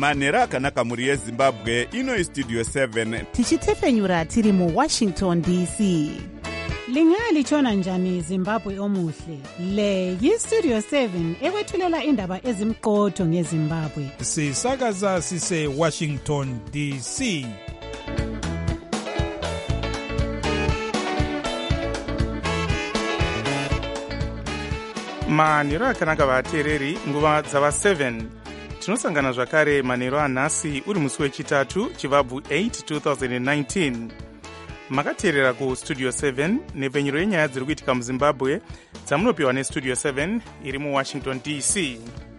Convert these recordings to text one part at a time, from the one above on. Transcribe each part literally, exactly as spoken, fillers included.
manhero akanaka mhuri yezimbabwe. Ino Studio seven tichitefenyura tiri mu Washington D C. Lingalitshona njani Zimbabwe omuhle? Le yi-Studio seven ekwethulela indaba ezimqotho ngeZimbabwe. Sisakaza sise Washington D C. Manhero akanaka vateereri, nguva dzava seven. Tinosangana zvakare manhero anhasi uri musi wechitatu chivabvu eight twenty nineteen. Makateerera ku Studio seven nepfenyuro yenyaya dziri kuitika muZimbabwe dzamunopiwa neStudio seven iri mu Washington D C.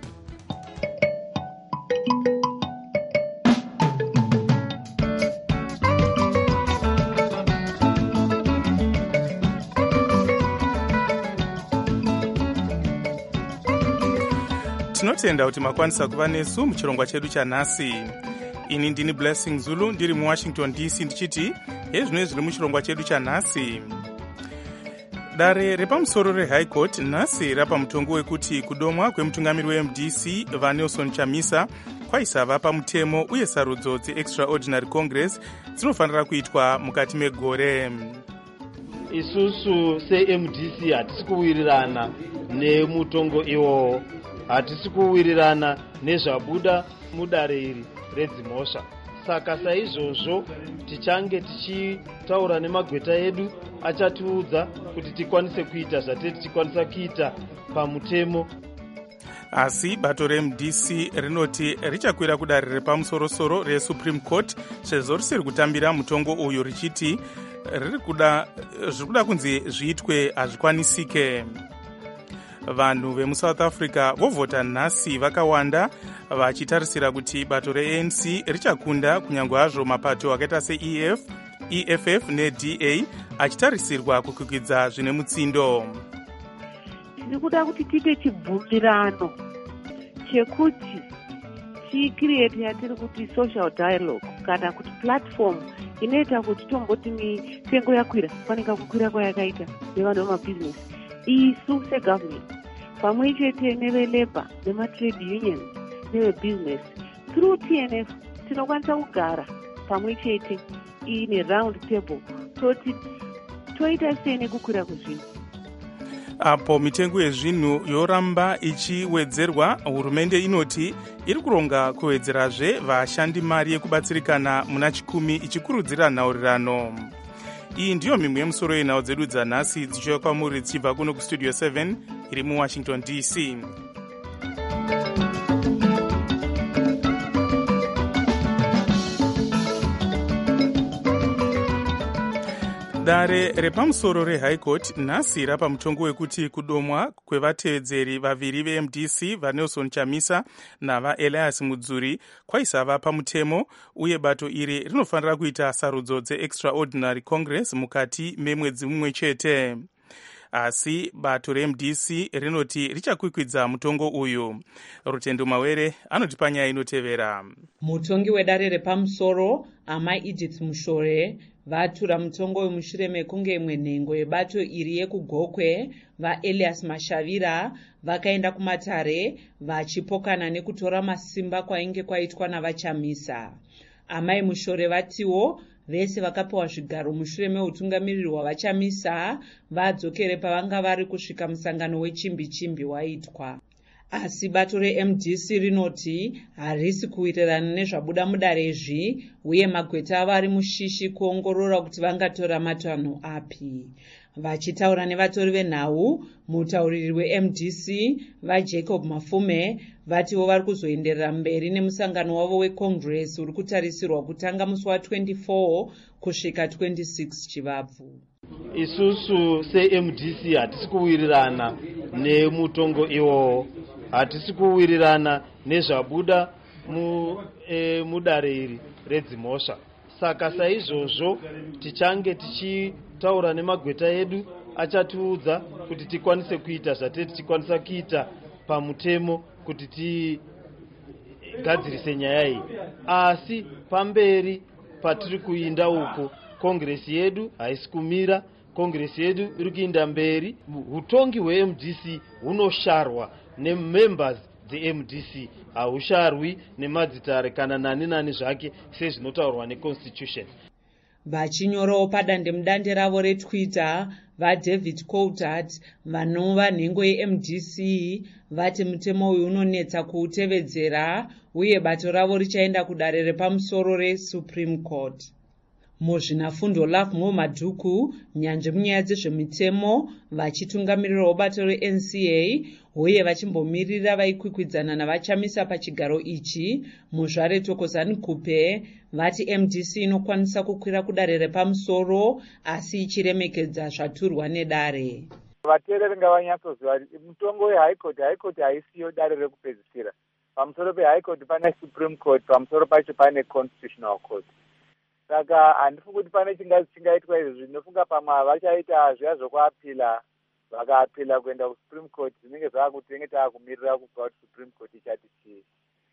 Tinotenda kuti makwanisa kuva nesu muchirongwa chedu chanhasi. Ini ndini Blessing Zulu ndiri mu Washington D C ndichiti hezvino zviri muchirongwa chedu chanhasi. Dare repamusoro reHigh Court nhasi rapa mutongo wekuti kudomwa kwemutungamiri weM D C vaNelson Chamisa kwaisava pamutemo uye sarudzo dzeExtraordinary Congress dzinofanira kuitwa mukati megore. Isusu seM D C hatisi kuwirirana nemutongo iwowo, hatisi kuwirirana nezvabuda mudare iri redzimhosva. Saka saizvozvo tichange tichitaura nemagweta edu achatiudza kuti tikwanise kuita zvatete tichikwanisa kuita pamutemo. Asi bato reM D C rinoti richakwira kudare repamusorosoro reSupreme Court sezvo risiri kutambira mutongo uyu richiti riri kuda zvirikuda kunzi zviitwe hazvikwanisike. Vanhu vemuSouth Africa vovhota nhasi vakawanda vachitarisira kuti bato reA N C richakunda kunyange hazvo mapato akaita seE F, E F F neD A achitarisirwa kukwikidza zvine mutsindo. Tiri kuda kuti tiite chibvumirano chekuti tikiriyete yatiri kuti social dialogue kana kuti platform inoita kuti tomboti mitengo yakwira fanika kukwira kwayakaita nevanhu vemabhizinesi. Isu segovernment pamwe chete nevelabor nematrade unions nevebusiness through T N F tinokwanisa kugara pamwe chete ine round table toti toita sei nekukwira kwezvinhu. Apo mitengo yezvinhu yoramba ichiwedzerwa, hurumende inoti iri kuronga kuwedzerazve vashandi mari yekubatsirikana muna chikumi ichikurudzira nhaurirano. Iyi ndiyo mimwe yemusoro yenhau dzedu dzanhasi dzichiuya kwamuri dzichibva kuno kuStudio seven iri mu Washington D C. Dare repamusoro reHigh Court nhasi rapa mutongo wekuti kudomwa kwevatevedzeri vaviri veM D C vaNelson Chamisa navaElias Mudzuri kwaisava pamutemo uye bato iri rinofanira kuita sarudzo dzeExtraordinary Congress mukati memwedzi mumwe chete. Asi bato reM D C rinoti richakwikwidza mutongo uyu. Rutendo Mawere anotipa nyaya inotevera. Mutongi wedare repamusoro Amai Edith Mushore vatura mutongo wemushure mekunge imwe nhengo yebato iri yekugokwe vaElias Mashavira vakaenda kumatare vachipokana nekutora masimba kwainge kwaitwa navaChamisa. Amai Mushore vatiwo vese vakapiwa zvigaro mushure meutungamiriri hwavaChamisa vadzokere pavanga vari kusvika musangano wechimbi chimbi waitwa. Asi bato reM D C rinoti harisi kuwirirana nezvabuda mudarezvi uye magweta avo ari mushishi kuongorora kuti vangatora matanho api. Vachitaura nevatori venhau, mutauriri weM D C vaJacob Mafume vatiwo vari kuzoenderera mberi nemusangano wavo weCongress uri kutarisirwa kutanga musi wa24 kusvika twenty-six chivabvu. Isusu seM D C hatisi kuwirirana nemutongo iwowo, hatisi kuwirirana nezvabuda mu, e, mudare iri redzimhosva. Saka saizvozvo tichange tichitaura nemagweta edu achatiudza kuti tikwanise kuita zvatete tikwanisa kuita pamutemo kuti tigadzirise nyaya iyi. Asi pamberi patiri kuinda uko Congress yedu haisi kumira, Congress yedu iri kuinda mberi. Utongi hweM D C hunosharwa nemembers dze-M D C hausharwi nemadzitare kana nani nani zvake sezvinotaurwa neconstitution. Vachinyorawo padandemutande ravo retwitter, vaDavid Coulthard vanova nhengo yeM D C vati mutemo uyu unonetsa kuutevedzera uye bato ravo richaenda kudare repamusoro reSupreme Court. Muzvinafundo Love Madhuku, nyanzvi munyaya dzezvemitemo, vachitungamirirawo bato reN C A uye vachimbomirira vaikwikwidzaana navachamisa pachigaro ichi muzvare Thokozani Kupe, vati M D C inokwanisa kukwira kudare repamusoro asi ichiremekedza zvaturwa nedare. Vateereri ngavanyatsoziva kuti mutongo weHigh Court, High Court haisiyo dare rekupedzisira. Pamusoro peHigh Court pane Supreme Court, pamusoro pacho pane Constitutional Court. Saka handifungi kuti pane chingazi chingaitwa izvi. Ndinofunga pamwe vachaita zviya zvokuapila, vakaapila kuenda kuSupreme Court, zvinenge zvaakuti tinenge taakumirira kubva kuti Supreme Court ichati chii.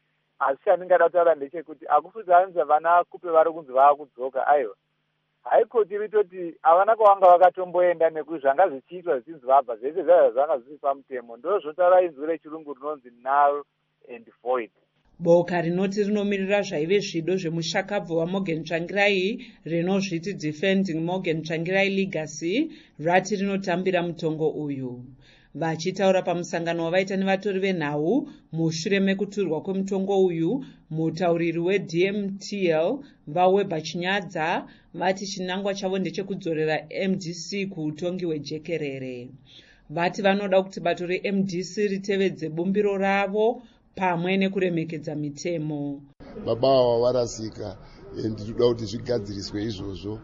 Asi chandingada kutaura ndechekuti akufudzanisa vana Kupe vari kunzi vaakudzoka. Aiwa, High Court iritoti havana kwavanga vakatomboenda nekuti zvanga zvichiitwa zvichinzi vabva zvese zvazvo zvanga zviri pamutemo. Ndo zvotaura inzwi rechirungu rinonzi null and void. Boka rinoti rinomirira zvaive zvido zvemushakabvu waMorgan Tsvangirai rinozviti Defending Morgan Tsvangirai Legacy rati rinotambira mutongo uyu. Vachitaura pamusangano wavaita nevatori venhau mushure mekuturwa kwemutongo uyu, mutauriri weD M T L vaWeber Chinyadza vati chinangwa chavo ndechekudzorera M D C kuutongi hwejekerere. Vati vanoda kuti bato reM D C ritevedze bumbiro ravo pamwe nekuremekedza mitemo. Baba ava varasika, ndinoda kuti zvigadziriswe izvozvo.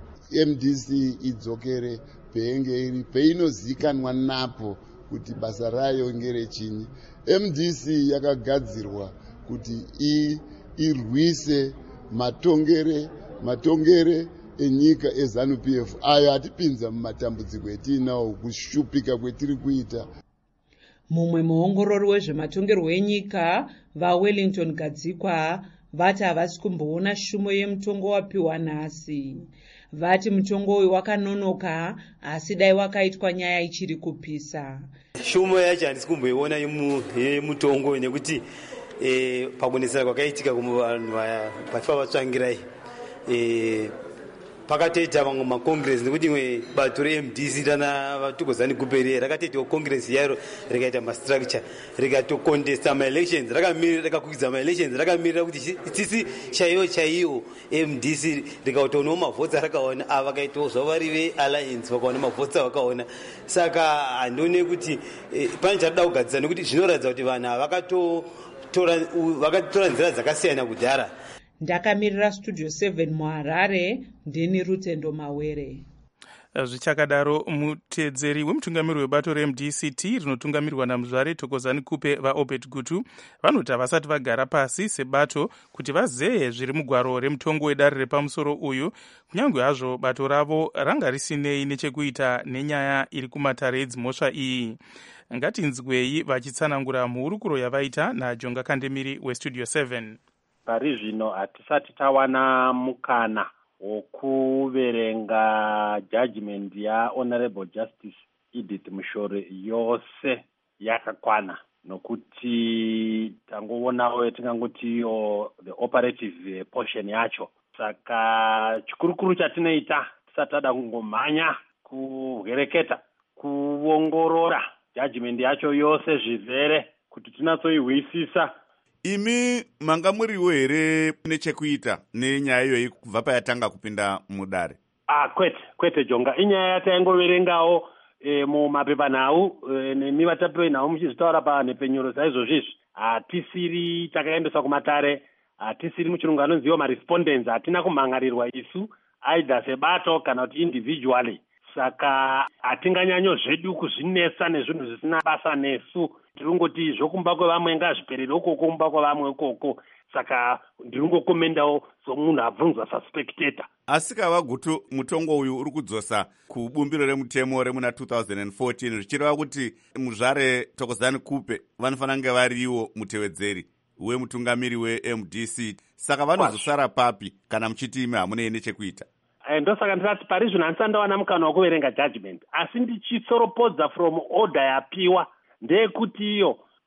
M D C idzokere peinge iri, peinozikanwa napo kuti basa rayo ngerechini. M D C yakagadzirwa kuti irwise matongere matongere enyika eZANU P F ayo atipinza mumatambudziko etinawo kushupika kwetiri kuita. Mumwe muongorori wezvematongerwo enyika vaWellington Gadzikwa vati havasi kumboona shumo yemutongo wapiwa nhasi. Vati mutongo uyu wakanonoka asi dai wakaitwa nyaya ichiri kupisa. Shumo yacho handisi kumboiona yemutongo nekuti e, pakunesera kwakaitika kuvanhu pachiva vatsvangirai e, pakatoita vamwe makongresi nekuti imwe bato reM D C tana vaThokozani Kupe rakatoitawo kongresi yairo rikaita mastructure rikatocontesta maelections rakakwikidza maelections rakamirira kuti tsisi chaiyo chaiyo M D C rikautonawo mavhotsi rakaona ava vakaitawo zvavo vari vealliance vakaona mavhotsi avakaona. Saka handione kuti eh, pane chatoda kugadzisa nekuti zvinoratidza kuti vanhu vakatora nzira dzakasiyana kudhara. Ndakamirira Studio seven muHarare, ndini Rutendo Mawere. Zvichakadaro, mutedzeri wemutungamiri webato reM D C T rinotungamirwa namuzvare Thokozani Kupe vaObed Gutu vanoti havasati vagara pasi sebato kuti vazeye zviri mugwaro remutongo wedare repamusoro uyu, kunyange hazvo bato ravo ranga risinei nechekuita nenyaya iri kumatare edzimhosva iyi. Ngatinzwei vachitsanangura muhurukuro yavaita naJonga Kandemiri weStudio seven. Pari zvino hatisati tawana mukana wokuverenga judgment yaHonorable Justice Edith Mushore yose yakakwana, nokuti tangoonawo yatingangoti iyo the operative portion yacho. Saka chikurukuru chatinoita tisati tada kungomhanya kuvereketa kuongorora judgment yacho yose zvizere kuti tinatsoihwisisa. Imi manga muriwo here nechekuita nenyaya iyoyi kubva payatanga kupinda mudare? Ah, kwete kwete Jonga, inyaya yataingoverengawo e, mumapepanhau e, nemi vatapiwa nhau muchizvitaura panhepenyuro saizvozvizvi. Hatisiri takaendeswa kumatare, hatisiri muchirungu anonziwo marespondents, hatina kumhangarirwa isu aidha sebato kana kuti individually. Saka hatinganyanyo zvedu kuzvinesa nezvinhu zvisina basa nesu. Tirungoti zvokumba kwevamwe ngazviperere ukoko kumba kwevamwe ukoko. Saka ndiringokomendawo somunhu abvunzwa saspectator. Asi kava Gutu, mutongo uyu uri kudzosa kubumbiro remutemo remuna two thousand fourteen zvichireva kuti muzvare Thokozani Kupe vanofanira kunge variwo mutevedzeri wemutungamiri weM D C. Saka vanozosara papi kana muchiti imi hamunei nechekuita? Ndosaka ndisati pari zvino handisati ndawana mukana wokuverenga judgment, asi ndichitsoropodza from order yapiwa ndeyekuti iyo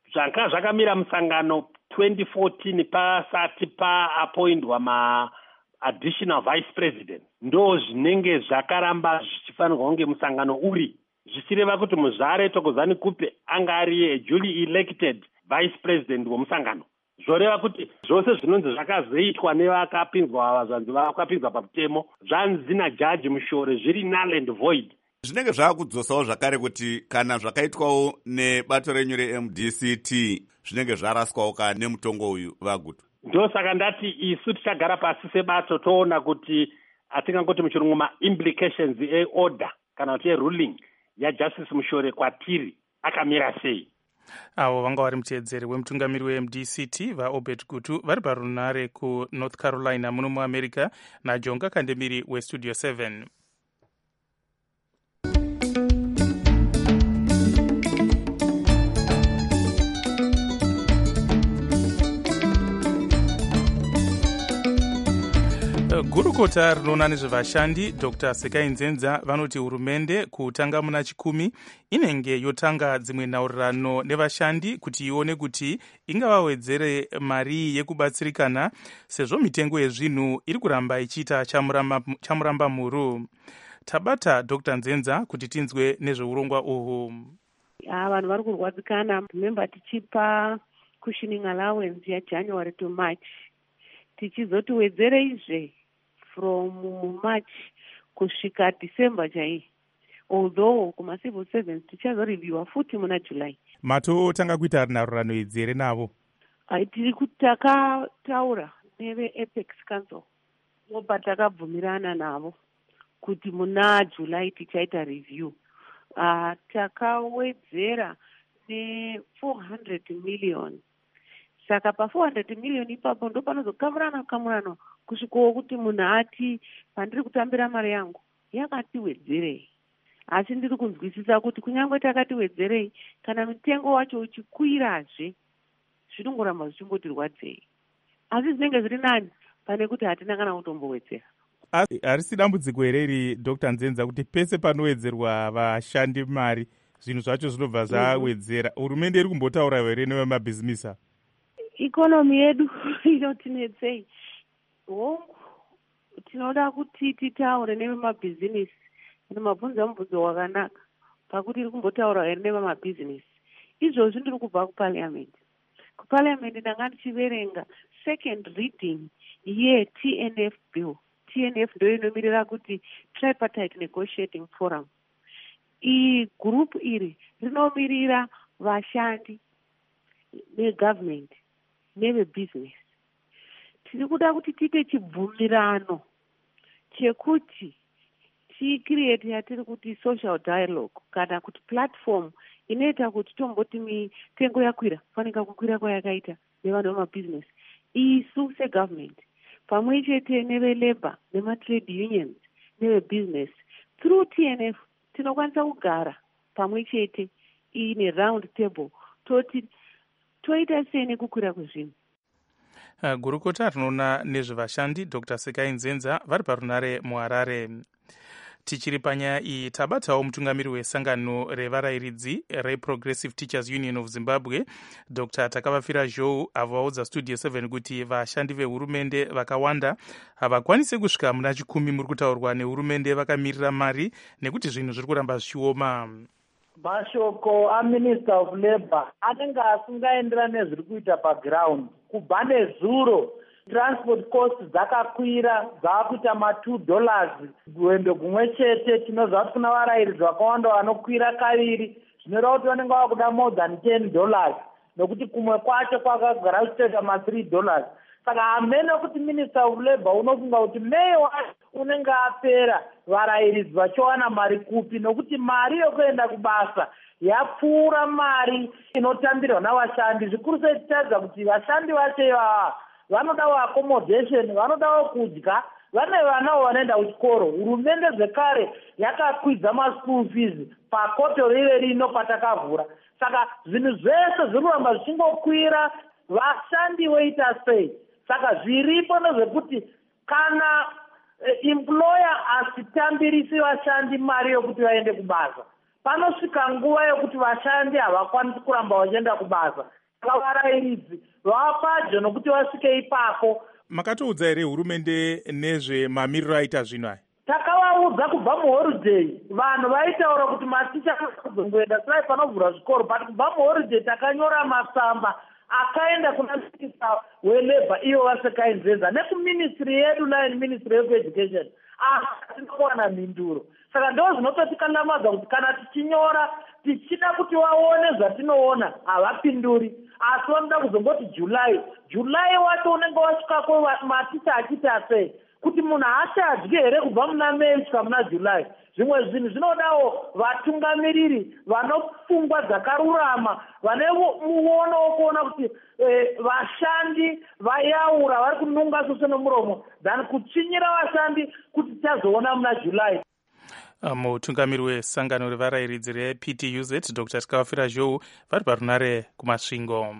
zvanga zvakamira musangano twenty fourteen pasati paapoindwa ma-additional vice president ndo zvinenge zvakaramba zvichifanirwa kunge musangano uri, zvichireva kuti muzvare Thokozani Kupe anga ari duly elected vice president womusangano. Zvoreva kuti zvose zvinonzi zvakazoitwa nevakapinzwa vazvanzi vakapinzwa pamutemo zvanzi najaji Mushore zviri null and void. Zvinenge zvakudzosawo zvakare kuti kana zvakaitwawo nebato renyu re-M D C T zvinenge zvaraswawo kana nemutongo uyu Vagutu. Ndosaka ndati isu tichagara pasi sebato toona kuti atingangoti muchirungu ma-implications e-order kana kuti e-ruling yajustice Mushore kwatiri akamira sei. Avo vanga vari muteedzeri wemutungamiri we-M D C T vaObed Gutu vari parunare kuNorth Carolina muno muAmerica naJonga Kandemiri weStudio seven. Gurukota rinoona nezvevashandi Doctor Sekai Nzenza vanoti hurumende kutanga muna chikumi inenge yotanga dzimwe nhaurirano nevashandi kuti ione kuti ingavawedzere mari yekubatsirikana sezvo mitengo yezvinhu iri kuramba ichiita chamuramba, chamuramba muru. Tabata Doctor Nzenza kuti tinzwe nezveurongwa uhwu. Vanhu vari kurwadzikana, remember tichipa cushioning allowance yaJanuary to March tichizoti wedzere izve from March kusvika December chai, although kuma civil servants tichazoreviewa futi muna July. Matotanga kuita nhaurirano idzi here navo? Tiri takataura neve-Apex Council vobva takabvumirana navo kuti muna July tichaita review. Uh, takawedzera ne-four hundred million. Saka pa four hundred million ipapo ndo panozokamurana kamurano kusvikawo kuti munhu ati pandiri kutambira mari yangu yakatiwedzerei. Asi ndiri kunzwisisa kuti kunyange takatiwedzerei kana mitengo wacho uchikwirazve zvinongoramba zvichingotirwadzei. Asi zvinenge zviri nani pane kuti hatina kana kutombowedzera. Harisi dambudziko here iri Doctor Nzenza kuti pese panowedzerwa vashandi mari zvinhu zvacho zvinobva zvawedzera? Hurumende iri kumbotaura here nevemabhizimisa? Ikonomi yedu inotinetsei. Hongu tinoda kuti titaure nevemabhizinisi. Ndimabvunza mubvunzo wakanaka pakuti iri kumbotaura here nevemabhizinisi. Izvozvi ndiri kubva kuparliament. Kuparliament ndanga ndichiverenga second reading ye-T N F bill. T N F ndo inomirira kuti tripartite negotiating forum. I group iri rinomirira vashandi negovernment nevebusiness. Tiri kuda kuti tiite chibvumirano chekuti ticreate yatiri kuti social dialogue kana kuti platform inoita kuti tomboti mitengo yakwira fanika kukwira kwayakaita nevanhu vemabusiness. Isu segovernment pamwe chete neve-labor nema-trade unions neve-business through T N F tinokwanisa kugara pamwe chete ine round table toti toita sei nekukwira kwezvinhu. Uh, gurukota rinoona nezvevashandi Doctor Sekai Nzenza vari parunare muHarare. Tichiri panyaya iyi tabatawo mutungamiri wesangano revarayiridzi reProgressive Teachers Union of Zimbabwe Doctor Takavafira Zhou avo vaudza Studio seven kuti vashandi vehurumende vakawanda havakwanise kusvika muna chikumi muri kutaurwa nehurumende vakamirira mari nekuti zvinhu zviri kuramba zvichioma. Mashoko aMinister of Labour anenge asingaenderana nezviri kuita paground. Kubva nezuro transport costs dzakakwira dzakuita ma two dollars gwendo gumwe chete. Tinozva kuti kuna varayiridzi vakawanda vanokwira kaviri zvinoreva kuti vanenge vakuda more than ten dollars nokuti kumwe kwacho kwakagara kuchitoita ma three dollars. Saka hamene kuti Minister of Labour unofunga kuti May wacho unenge apera varayiridzi vachiwana mari kupi, nokuti mari yokuenda kubasa yapfuura mari inotambirwa navashandi. Zvikuru sei tichitaridza kuti vashandi vacho ivava vanodawo accommodation, vanodawo kudya, vane vanavo vanoenda kuchikoro. Hurumende zvekare yakakwidza maschool fees pakoto rive rino patakavhura. Saka zvinhu zvese zviri kuramba zvichingokwira, vashandi voita sei? Saka zviripo nezvekuti kana employer asitambirisi vashandi mari yokuti vaende kubasa, panosvika nguva yokuti vashandi havakwanisi kuramba vachienda kubasa. varayiridzi vapadyo nokuti vasvike ipapo. Makatoudza here hurumende nezvemamiriro aita zvino aya? Takavaudza kubva muhorideyi, vanhu vaitaura kuti maticha anozongoenda sai panovhura zvikoro, but kubva muhorideyi takanyora matsamba akaenda kuna minista welabor iyo vasekainzenza nekuministry yedu nayo ministry of education, asi hatina kuwana mhinduro. Saka ndo zvinototikandamaza kuti kana tichinyora tichida kuti vaone zvatinoona havapinduri, asi vanoda kuzongoti July. July wacho unenge wasvikako maticha achita sei kuti munhu haachadyi here kubva muna May kusvika muna July. Zvimwe zvinhu zvinodawo vatungamiriri vanopfungwa dzakarurama, vane muono wokuona kuti vashandi vayaura vari kununga sose nomuromo than kuchinyira vashandi kuti tichazoona muna July. Mutungamiri wesangano revarayiridzi reP T U Z Doctor Tikavafira Zhou vari parunare kumasvingo.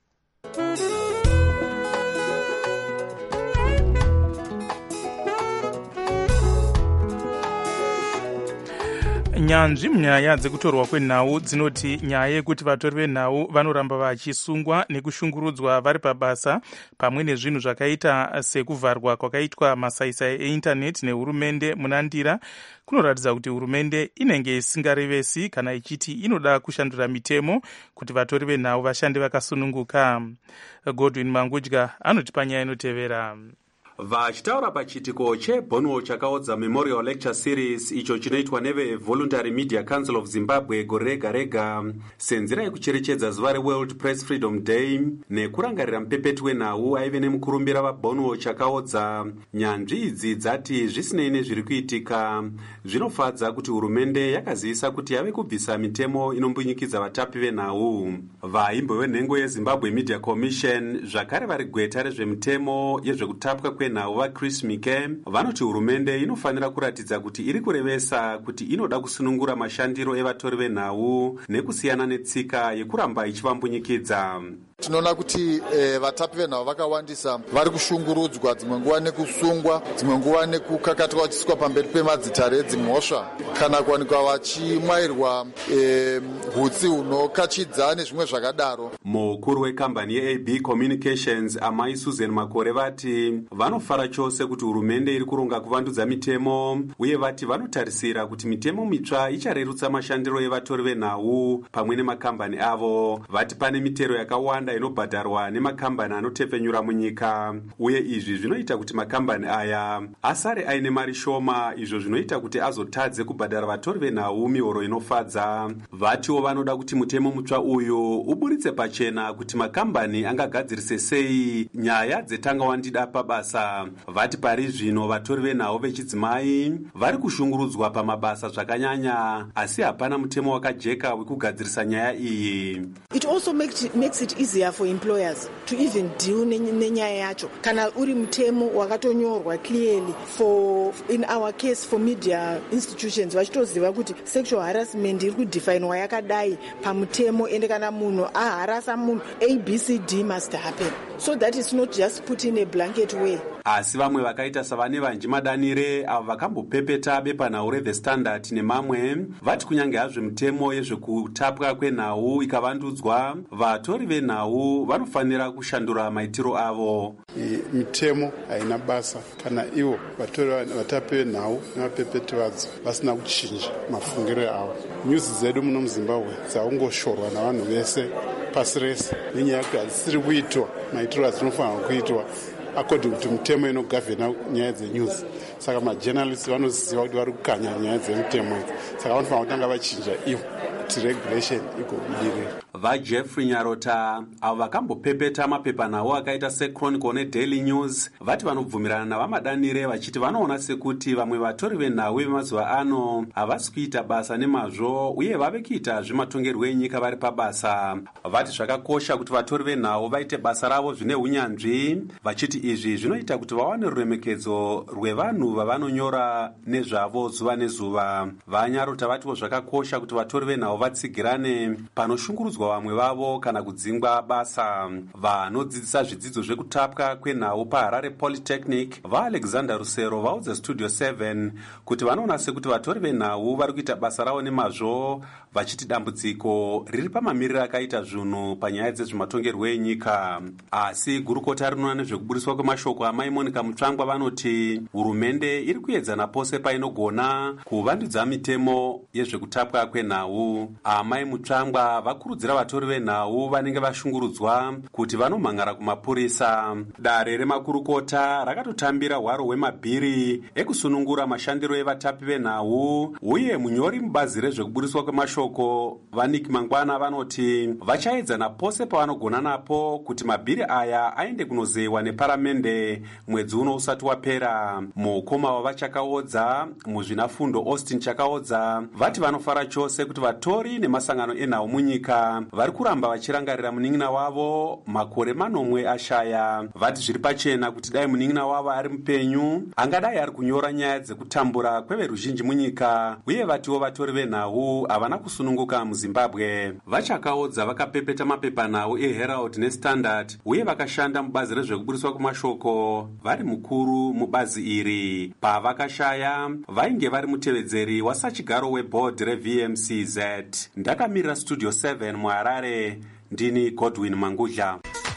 Nyanzvi munyaya dzekutorwa kwenhau dzinoti nyaya yekuti vatori venhau vanoramba vachisungwa nekushungurudzwa vari pabasa, pamwe nezvinhu zvakaita sekuvharwa kwakaitwa masaisai eindaneti nehurumende munandira, kunoratidza kuti hurumende inenge isingarevesi kana ichiti inoda kushandura mitemo kuti vatori venhau vashande vakasununguka. Godwin Mangudya anotipa nyaya inotevera. Vachitaura pachitiko chebhonwo chakaodza Memorial Lecture Series icho chinoitwa neve Voluntary Media Council of Zimbabwe gore rega rega senzira yekucherechedza zuva reWorld Press Freedom Day nekurangarira mupepeti wenhau aive nemukurumbira vabhonwo chakaodza, nyanzvi idzi dzati zvisinei nezviri kuitika zvinofadza kuti hurumende yakazivisa kuti yave kubvisa mitemo inombunyikidza vatapi venhau. Vaimbo venhengo yeZimbabwe Media Commission zvakare vari gweta rezvemitemo yezvekutapwa kwenhau vaChris Mike vanoti hurumende inofanira kuratidza kuti iri kurevesa kuti inoda kusunungura mashandiro evatori venhau nekusiyana netsika yekuramba ichivambunyikidza. Tinoona kuti e, vatapi venhau vakawandisa vari kushungurudzwa, dzimwe nguva nekusungwa, dzimwe nguva nekukakatwa vachiswa pamberi pemadzitare edzimhosva kana kuwanikwa vachimwairwa e, hutsi hunokachidza nezvimwe zvakadaro. Mukuru wekambani yeA B Communications amai Susan Makore vati vanofara chose kuti hurumende iri kuronga kuvandudza mitemo uye vati vanotarisira kuti mitemo mitsva icharerutsa mashandiro evatori venhau pamwe nemakambani avo. Vati pane mitero yakawanda inobhadharwa nemakambani anotepfenyura munyika uye izvi zvinoita kuti makambani aya asare aine mari shoma, izvo zvinoita kuti azotadze kubhadhara vatori venhau mihoro inofadza. Vatiwo vanoda kuti mutemo mutsva uyu uburitse pachena kuti makambani angagadzirise sei nyaya dzetanga wandida pabasa. Vati pari zvino vatori venhau vechidzimai vari kushungurudzwa pamabasa zvakanyanya, asi hapana mutemo wakajeka wekugadzirisa nyaya iyi. It also makes it, makes it easier for employers to even deal nenyaya yacho kana uri mutemo wakatonyorwa clearly for in our case for media institutions vachitoziva kuti sexual harassment iri kudefinwa yakadai pamutemo, ende kana munhu aharasa munhu A B C D must happen, so that is not just put in a blanket way. Asi vamwe vakaita savane vanji madanire avo vakambopepeta bepanhau reThe Standard nemamwe vati kunyange hazvo mitemo yezvekutapwa kwenhau ikavandudzwa, vatori venhau vanofanira kushandura maitiro avo. Mitemo haina basa kana ivo vatori vatapi venhau nevapepeti vadzo vasina kuchinja mafungiro avo. Nyuzi dzedu muno muZimbabwe dzaungoshorwa navanhu vese pasi rese nenyaya yekuti hadzisiri kuitwa maitiro adzinofanira kuitwa according to mitemo inogavhena nyaya dzenews. Saka majournalists vanoziva kuti vari kukanya nyaya dzemitemo idzi, saka vanofanira kutanga vachinja ivo kuti regulation igobudirira. VaJeffrey Nyarota avo vakambopepeta mapepanhau akaita seChronicle neDaily News vati vanobvumirana navamadanire vachiti vanoona sekuti vamwe vatori venhau vemazuva ano havasi kuita basa nemazvo uye vave kuita zvematongerwo enyika vari pabasa. Vati zvakakosha kuti vatori venhau vaite basa ravo zvine unyanzvi, vachiti izvi zvinoita kuti vawane ruremekedzo rwevanhu vavanonyora nezvavo zuva nezuva. VaNyarota vatiwo zvakakosha kuti vatori venhau vatsigirane panoshungurudzwa vamwe vavo kana kudzingwa basa. Vanodzidzisa zvidzidzo zvekutapwa kwenhau paHarare Polytechnic vaAlexander Rusero vaudze Studio seven kuti vanoona sekuti vatori venhau vari kuita basa ravo nemazvo, vachiti dambudziko riri pamamiriro akaita zvinhu panyaya dzezvematongerwo enyika. Asi gurukota rinoona nezvekuburiswa kwemashoko amai Monica Mutsvangwa vanoti hurumende iri kuedzana pose painogona kuvandudza mitemo yezvekutapwa kwenhau. Amai Mutsvangwa vakurudzira vatori venhau vanenge vashungurudzwa kuti vanomhangara kumapurisa. Dare remakurukota rakatotambira hwaro hwemabhiri ekusunungura mashandiro evatapi venhau, uye munyori mubazi rezvekuburiswa kwemashoko Vaniki Mangwana vanoti vachaedzana pose pavanogona napo kuti mabhiri aya aende kunozewa neparamende mwedzi uno usati wapera. Mukoma wavachakaodza muzvinafundo Austin Chakaodza vati vanofara chose kuti vatori nemasangano enhau munyika vari kuramba vachirangarira munin'ina wavo makore manomwe ashaya. Vati zviri pachena kuti dai munin'ina wavo ari mupenyu angadai ari kunyora nyaya dzekutambura kweveruzhinji munyika, uye vatiwo vatori venhau havana kusununguka muZimbabwe. Vachakaodza vakapepeta mapepanhau eHerald neStandard uye vakashanda mubazi rezvekuburiswa kwemashoko vari mukuru mubazi iri. Pavakashaya vainge vari mutevedzeri wasachigaro webhodhi reV M C Z. Ndakamirira Studio seven muHarare, ndini Godwin Mangudla.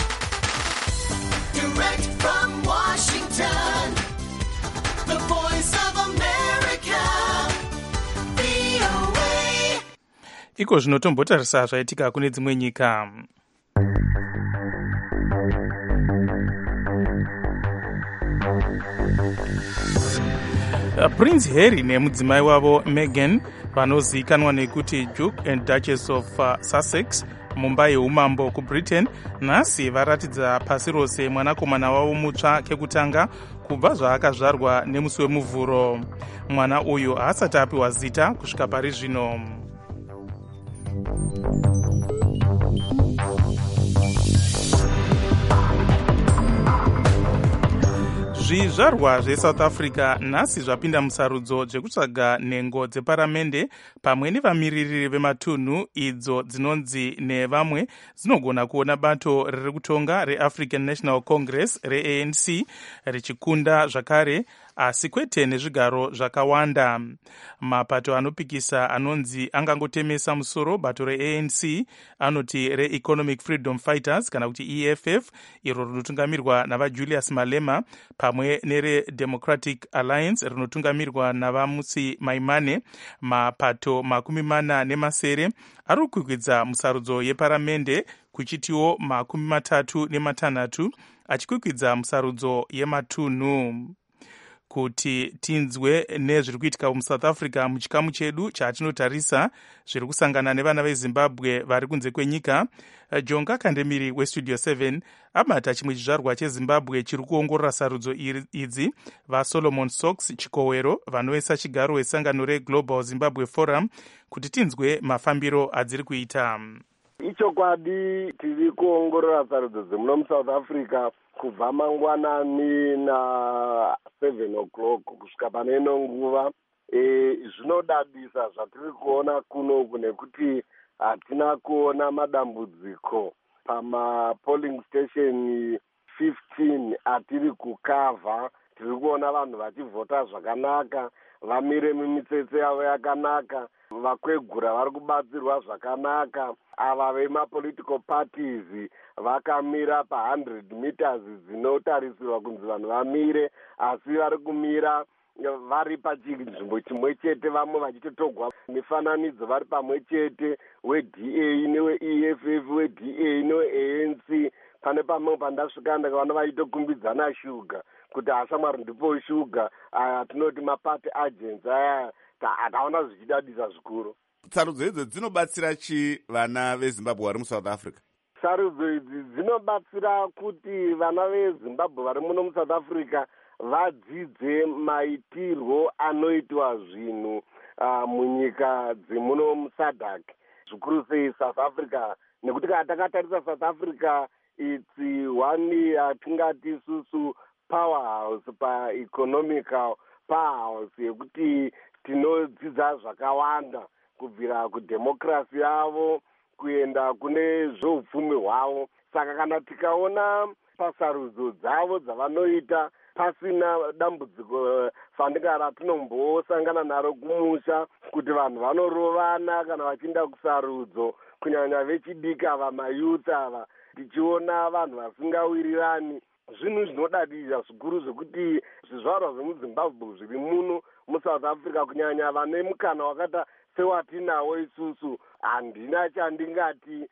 Direct from Washington, the voice of America, V O A. Iko zvinotombotarisa zvaitika kune dzimwe nyika. Prince Harry nemudzimai wavo Meghan vanozivikanwa nekuti Duke and Duchess of uh, Sussex mumba yeumambo kuBritain nhasi varatidza pasi rose mwanakomana wavo mutsva kekutanga kubva zvaakazvarwa nemusi wemuvhuro. Mwana uyu haasati apiwa zita kusvika pari zvino. Zvizvarwa zveSouth Africa nhasi zvapinda musarudzo dzekutsvaga nhengo dzeparamende pamwe nevamiririri vematunhu idzo dzinonzi nevamwe dzinogona kuona bato riri kutonga reAfrican National Congress reA N C richikunda zvakare, asi kwete nezvigaro zvakawanda. Mapato anopikisa anonzi angangotemesa musoro bato reA N C anoti reEconomic Freedom Fighters kana kuti E F F, iro rinotungamirwa navaJulius Malema, pamwe nereDemocratic Alliance rinotungamirwa navaMusi Maimane. Mapato makumi mana nemasere ari kukwikwidza musarudzo yeparamende, kuchitiwo makumi matatu nematanhatu achikwikwidza musarudzo yematunhu. Kuti tinzwe nezviri kuitika muSouth Africa muchikamu chedu chatinotarisa zviri kusangana nevana veZimbabwe vari kunze kwenyika, Jonga Kandemiri weStudio seven abata chimwe chizvarwa cheZimbabwe chiri kuongorora sarudzo idzi, vaSolomon Sox Chikowero vanoisa chigaro wesangano reGlobal Zimbabwe Forum, kuti tinzwe mafambiro adziri kuita. Ichokwadi tiri kuongorora sarudzo dzemuno muSouth Africa kubva mangwanani na seven o'clock kusvika pane ino nguva. E, zvinodadisa zvatiri kuona kunoku nekuti hatina kuona madambudziko pamapolling station fifteen atiri kukavha. Tiri kuona vanhu vachivhota zvakanaka, vamire mumitsetse yavo yakanaka, vakwegura vari kubatsirwa zvakanaka. Ava vemapolitical parties vakamira pa one hundred meters dzinotarisirwa kunzi vanhu vamire, asi vari kumira vari pachinzvimbo chimwe chete, vamwe vachitotogwa mifananidzo vari pamwe chete, weD A neweE F F, weD A neweA N C. Pane pamwe pandasvika ndakaona vachitokumbidzana shuga kuti ashamwari ndipo shuga, aya tinoti mapati agents aya. Hataona zvichidadisa zvikuru. Sarudzo idzi dzinobatsira chi vana veZimbabwe vari muSouth Africa? Sarudzo idzi dzinobatsira kuti vana veZimbabwe vari muno muSouth Africa vadzidze maitirwo anoitwa zvinhu uh, munyika dzemuno muSADC, zvikuru sei South Africa, nekuti kana takatarisa South Africa it's one yatingati susu powerhouse pa-economical powerhouse yekuti tinodzidza zvakawanda kubvira kudemokrasi yavo, kuenda kune zveupfumi hwavo. Saka kana tikaona pasarudzo dzavo dzavanoita pasina dambudziko fandika ratinombosangana naro kumusha kuti vanhu vanorovana kana vachiinda kusarudzo, kunyanya vechidiki ava mayuth ava, tichiona vanhu vasingawirirani, zvinhu zvinodadira zvikuru zvekuti zvizvarwa zvemuzimbabwe zviri muno musouth africa, kunyanya vane mukana wakata sewatinawo isusu, handina chandingati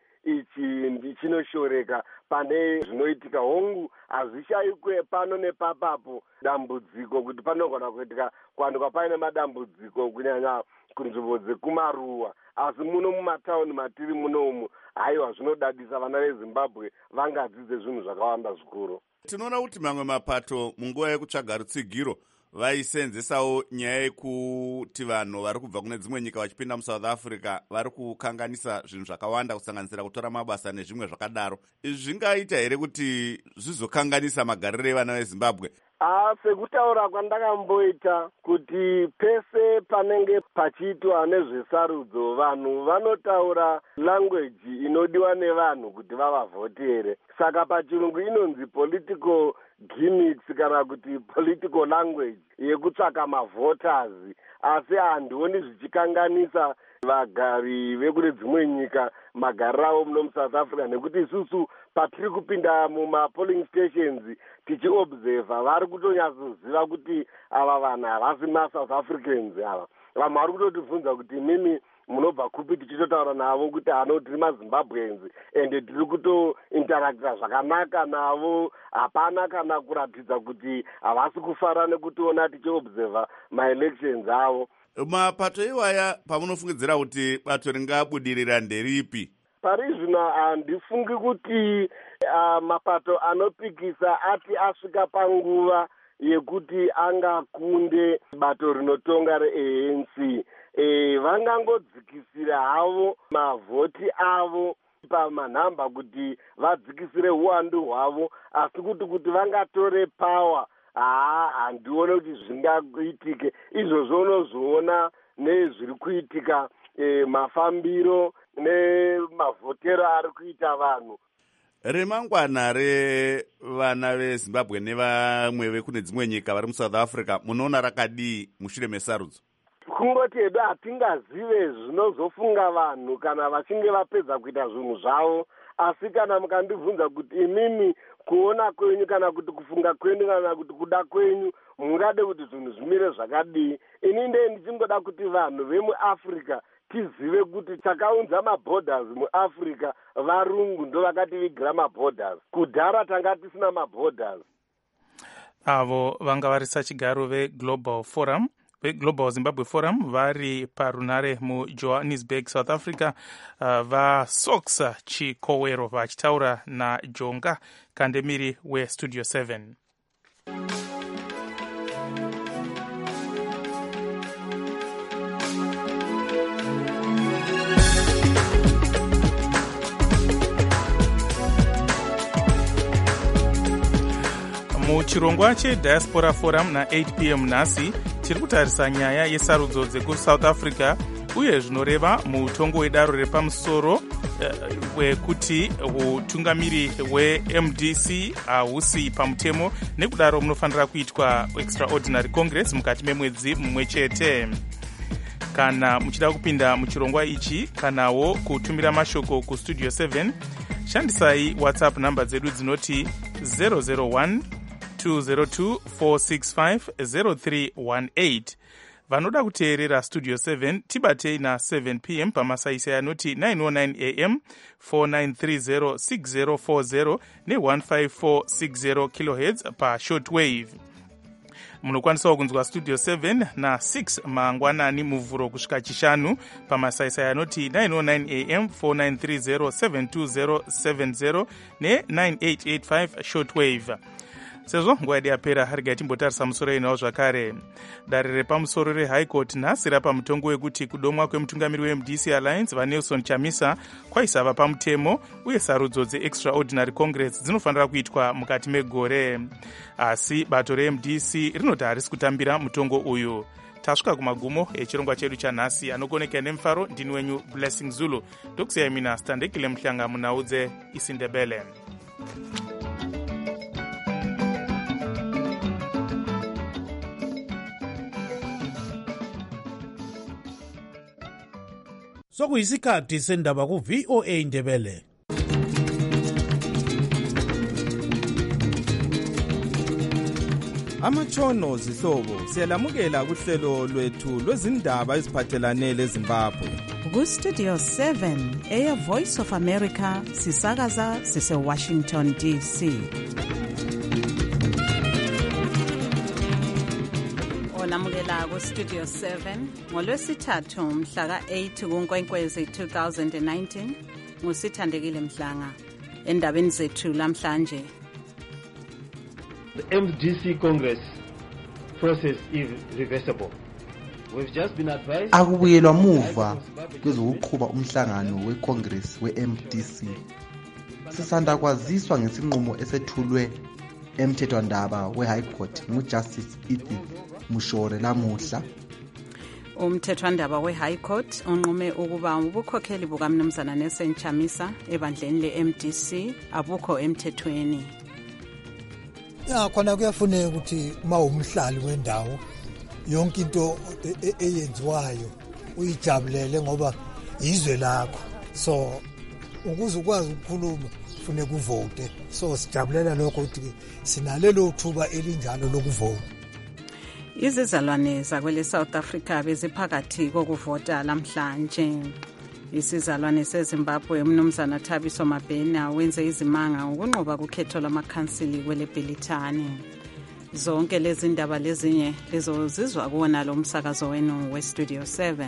ichi chinoshoreka pane zvinoitika. Hongu hazvishayikwe pano nepapapo dambudziko kuti panogona kuitika kuwanikwa paine madambudziko kunyanya kunzvimbo dzekumaruwa, asi muno mumatauni matiri munomu, haiwa zvinodadisa. Vana vezimbabwe vangadzidze zvinhu zvakawanda zvikuru. Tinoona kuti mamwe mapato munguva yekutsvaga rutsigiro vaisenzesawo nyaya yekuti vanhu vari kubva kune dzimwe nyika vachipinda musouth africa vari kukanganisa zvinhu zvakawanda kusanganisira kutora mabasa nezvimwe zvakadaro. Izvi zvingaita here kuti zvizokanganisa magariro evana vezimbabwe? Ah, sekutaura kwandakamboita kuti pese panenge pachiitwa nezvesarudzo vanhu vanotaura language inodiwa nevanhu kuti vavavhotere. Saka pachirungu inonzi political gimmicks kana kuti political language yekutsvaka mavhoters, asi handioni zvichikanganisa vagari vekune dzimwe nyika magariro avo muno muSouth Africa, nekuti isusu patiri kupinda mumapolling stations tichiobserva vari kutonyatsoziva kuti ava vanhu havasi maSouth Africans ava. Vamwe vari kutotibvunza kuti mimi munobva kupi, tichitotaura navo kuti hano tiri maZimbabweans ende tiri kutointeracta zvakanaka navo, hapana kana kuratidza kuti havasi kufara nekutiona tichiobserva maelections avo. Mapato iwaya pamunofungidzira kuti bato ringabudirira nderipi? Pari zvino handifungi kuti uh, mapato anopikisa ati asvika panguva yekuti angakunde bato rinotonga re-A N C. E, vangangodzikisira havo mavhoti avo pamanhamba kuti vadzikisire uwandu hwavo, asi kuti kuti vangatore power, haa, handione kuti zvingaitike. Izvozvo unozoona nezviri kuitika e, mafambiro nemavhotero ari kuita vanhu. Remangwana revana veZimbabwe nevamwe vekune dzimwe nyika vari muSouth Africa munoona rakadii mushure mesarudzo? Kungoti hedu hatingazive zvinozofunga vanhu kana vachinge vapedza kuita zvinhu zvavo, asi kana mukandibvunza kuti imimi kuona kwenyu kana kuti kufunga kwenyu kana kuti kuda kwenyu mungade kuti zvinhu zvimire zvakadii, ini ndee ndichingoda kuti vanhu vemuAfrica tizive kuti takaunza maborders muAfrica, varungu ndo vakativigira maborders. Kudhara tanga tisina maborders. Avo vanga vari sachigaro veGlobal Forum veGlobal Zimbabwe Forum vari parunare muJohannesburg, South Africa, uh, vaSoxa Chikowero vachitaura naJonga Kandemiri weStudio seven. Muchirongwa cheDiaspora Forum na-eight p m nhasi tiri kutarisa nyaya yesarudzo dzekuSouth Africa uye zvinoreva mutongo wedaro repamusoro wekuti uh, utungamiri hwe-M D C hahusi uh, pamutemo, nekudaro munofanira kuitwa extraordinary congress mukati memwedzi mumwe chete. Kana muchida kupinda muchirongwa ichi kanawo kutumira mashoko kuStudio seven, shandisai WhatsApp namba dzedu dzinoti zero zero one two zero two four six five zero three one eight. Vanoda kuteerera Studio seven tibatei na seven p m pamasaisai anoti nine oh nine a m four nine three zero six zero four zero ne one five four six zero kilohertz pa shortwave. Munokwanisawo kunzwa Studio seven na six mangwanani muvhuro kusvika chishanu pamasaisai anoti nine oh nine a m four nine three zero seven two zero seven zero ne nine eight eight five shortwave. Sezvo nguva yedu yapera, regai timbotarisa musoro inawo zvakare. Dare repamusoro reHigh Court nhasi rapa mutongo wekuti kudomwa kwemutungamiri weM D C Alliance vaNelson Chamisa kwaisava pamutemo uye sarudzo dzeExtraordinary Congress dzinofanira kuitwa mukati megore. Asi bato reM D C rinoti harisi kutambira mutongo uyu. tasvika kumagumo echirongwa chedu chanhasi. Anokoneka nemufaro ndini wenyu Blessing Zulu. Ndokusiyai mina Standekile Mhlanga munaudze isiNdebele. Sokuyisikhathi sendaba ku V O A Ndebele. Amatshono zihlobo siyalamukela kuhlelo lwethu lwezindaba eziphathelane leZimbabwe. Ku Studio seven eya Voice of America sisakaza sise Washington D C. Onamukela ku Studio seven ngolwesithathu mhla ka eight kuNkwenkwezi two thousand nineteen ngusithandekile Mhlanga. Endabeni zethu lamhlanje. The M D C Congress process is reversible. We've just been advised. Akubuyelwa muva kwezokuqhuba umhlangano weCongress we-M D C. Sisanda kwaziswa ngesinqumo esethulwe emthethwandaba we-High Court nguJustice Edith Mushore lamuhla. Umthethwandaba we-High Court unqume ukuba ubukhokheli bukaMnumzana Nelson Chamisa ebandleni le-M D C abukho emthethweni. Ya khona kuyafuneka ukuthi mawumhlali wendawo yonke into eyenziwayo uyijabulele ngoba izwe lakho. So ukuze ukwazi ukukhuluma kufuneka uvote. So sijabulela lokho ukuthi sinalelo thuba elinjalo lokuvota. Izizalwane zakwele South Africa beziphakathi kokuvota lamhlanje. Isizalwane seZimbabwe uMnumzana Thabiso Mabhena wenze izimanga ukunqoba kukhetho lamakhansili kwele Bhelithani. Zonke lezi ndaba lezinye lezozizwa kuona lo msakazo wenu we Studio seven.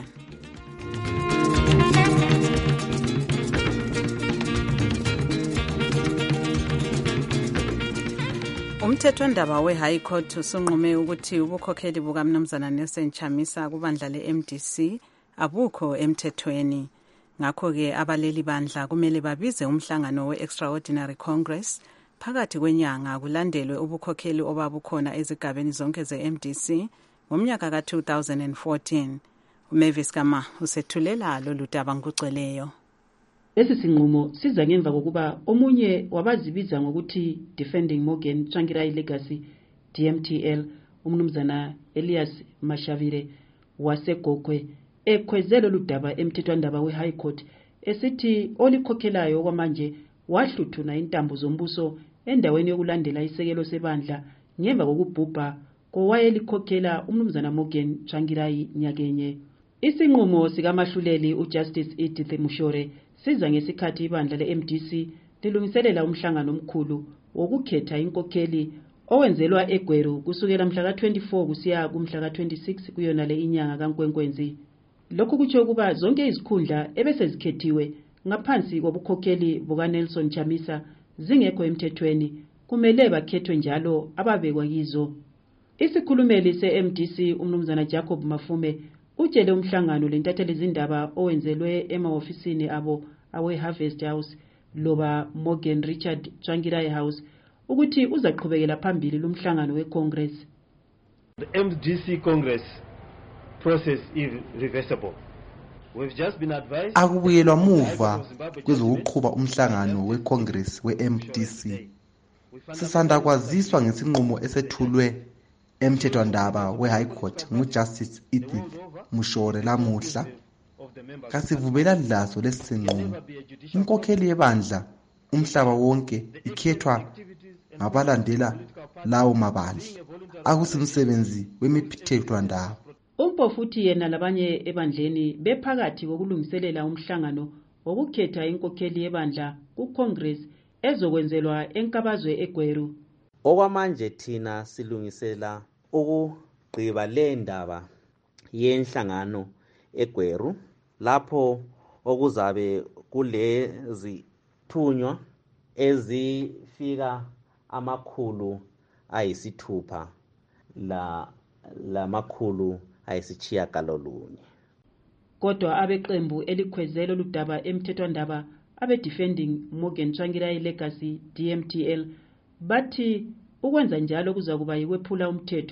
Umthethwandaba we-High Court usunqume ukuthi ubukhokheli bukaMnumzana Nelson Chamisa kubandla le-M D C abukho emthethweni. Ngakho-ke abaleli bandla kumele babize umhlangano we-Extraordinary Congress phakathi kwenyanga kulandelwe ubukhokheli obabukhona ezigabeni zonke ze-M D C ngomnyaka ka two thousand fourteen. uMavis Kama usethulela lolu daba ngokugcweleyo. Lesi sinqumo siza ngemva kokuba omunye wabazibiza ngokuthi Defending Morgan Tsvangirai Legacy D M T L uMnumzana Elias Mashavire wasegokwe ekhwezelo ludaba emthethwandaba we-High Court esithi olikhokhelayo kwamanje wahluthuna intambo zombuso endaweni yokulandela isekelo sebandla ngemva kokubhubha kowayelikhokhela uMnumzana Morgan Tsvangirai nyakenye. Isinqumo sikamahluleli uJustice Edith Mushore siza ngesikhathi ibandla le-M D C lilungiselela umhlangano omkhulu wokukhetha inkokheli owenzelwa eGweru kusukela mhla ka twenty-four kusiya kumhla ka twenty-six kuyona le inyanga kaNkwenkwenzi. Lokhu kutsho ukuba zonke izikhundla ebesezikhethiwe ngaphansi kobukhokheli bukaNelson Chamisa zingekho emthethweni kumele bakhethwe njalo ababekwa kizo. Isikhulumeli se-M D C uMnumzana Jacob Mafume utshele umhlangano lentatheli izindaba owenzelwe emahofisini abo awe Harvest House loba Morgan Richard Tsvangirai House ukuthi uzaqhubekela phambili lumhlangano weCongress. The M D C Congress process is reversible. We've just been advised. Akubuyelwa muva kwezokuqhuba umhlangano weCongress we-M D C. Sisanda kwaziswa ngesinqumo esethulwe emthethwandaba we-High Court nguJustice Edith Mushore lamuhla. Kasivumela laso lesi sinqumo. Inkokheli yebandla umhlaba wonke ikhethwa ngabalandela lawo mabandla. Akusimsebenzi wemithethwandaba. Umpo futhi yena labanye ebandleni bephakathi kokulungiselela umhlangano wokukhetha inkokheli yebandla kuCongress ezokwenzelwa enkabazwe eGweru. Okwamanje thina silungisela ukugqiba le ndaba yenhlangano eGweru lapho okuzabe kulezi thunywa ezifika amakhulu ayisithupha la lamakhulu ayisichiya galolunye. Kodwa abeqembu elikhwezelo ludaba emthethwandaba abe Defending Morgan Tsvangirai Legacy D M T L bathi ukwenza njalo kuza kuba yikwephula umthetho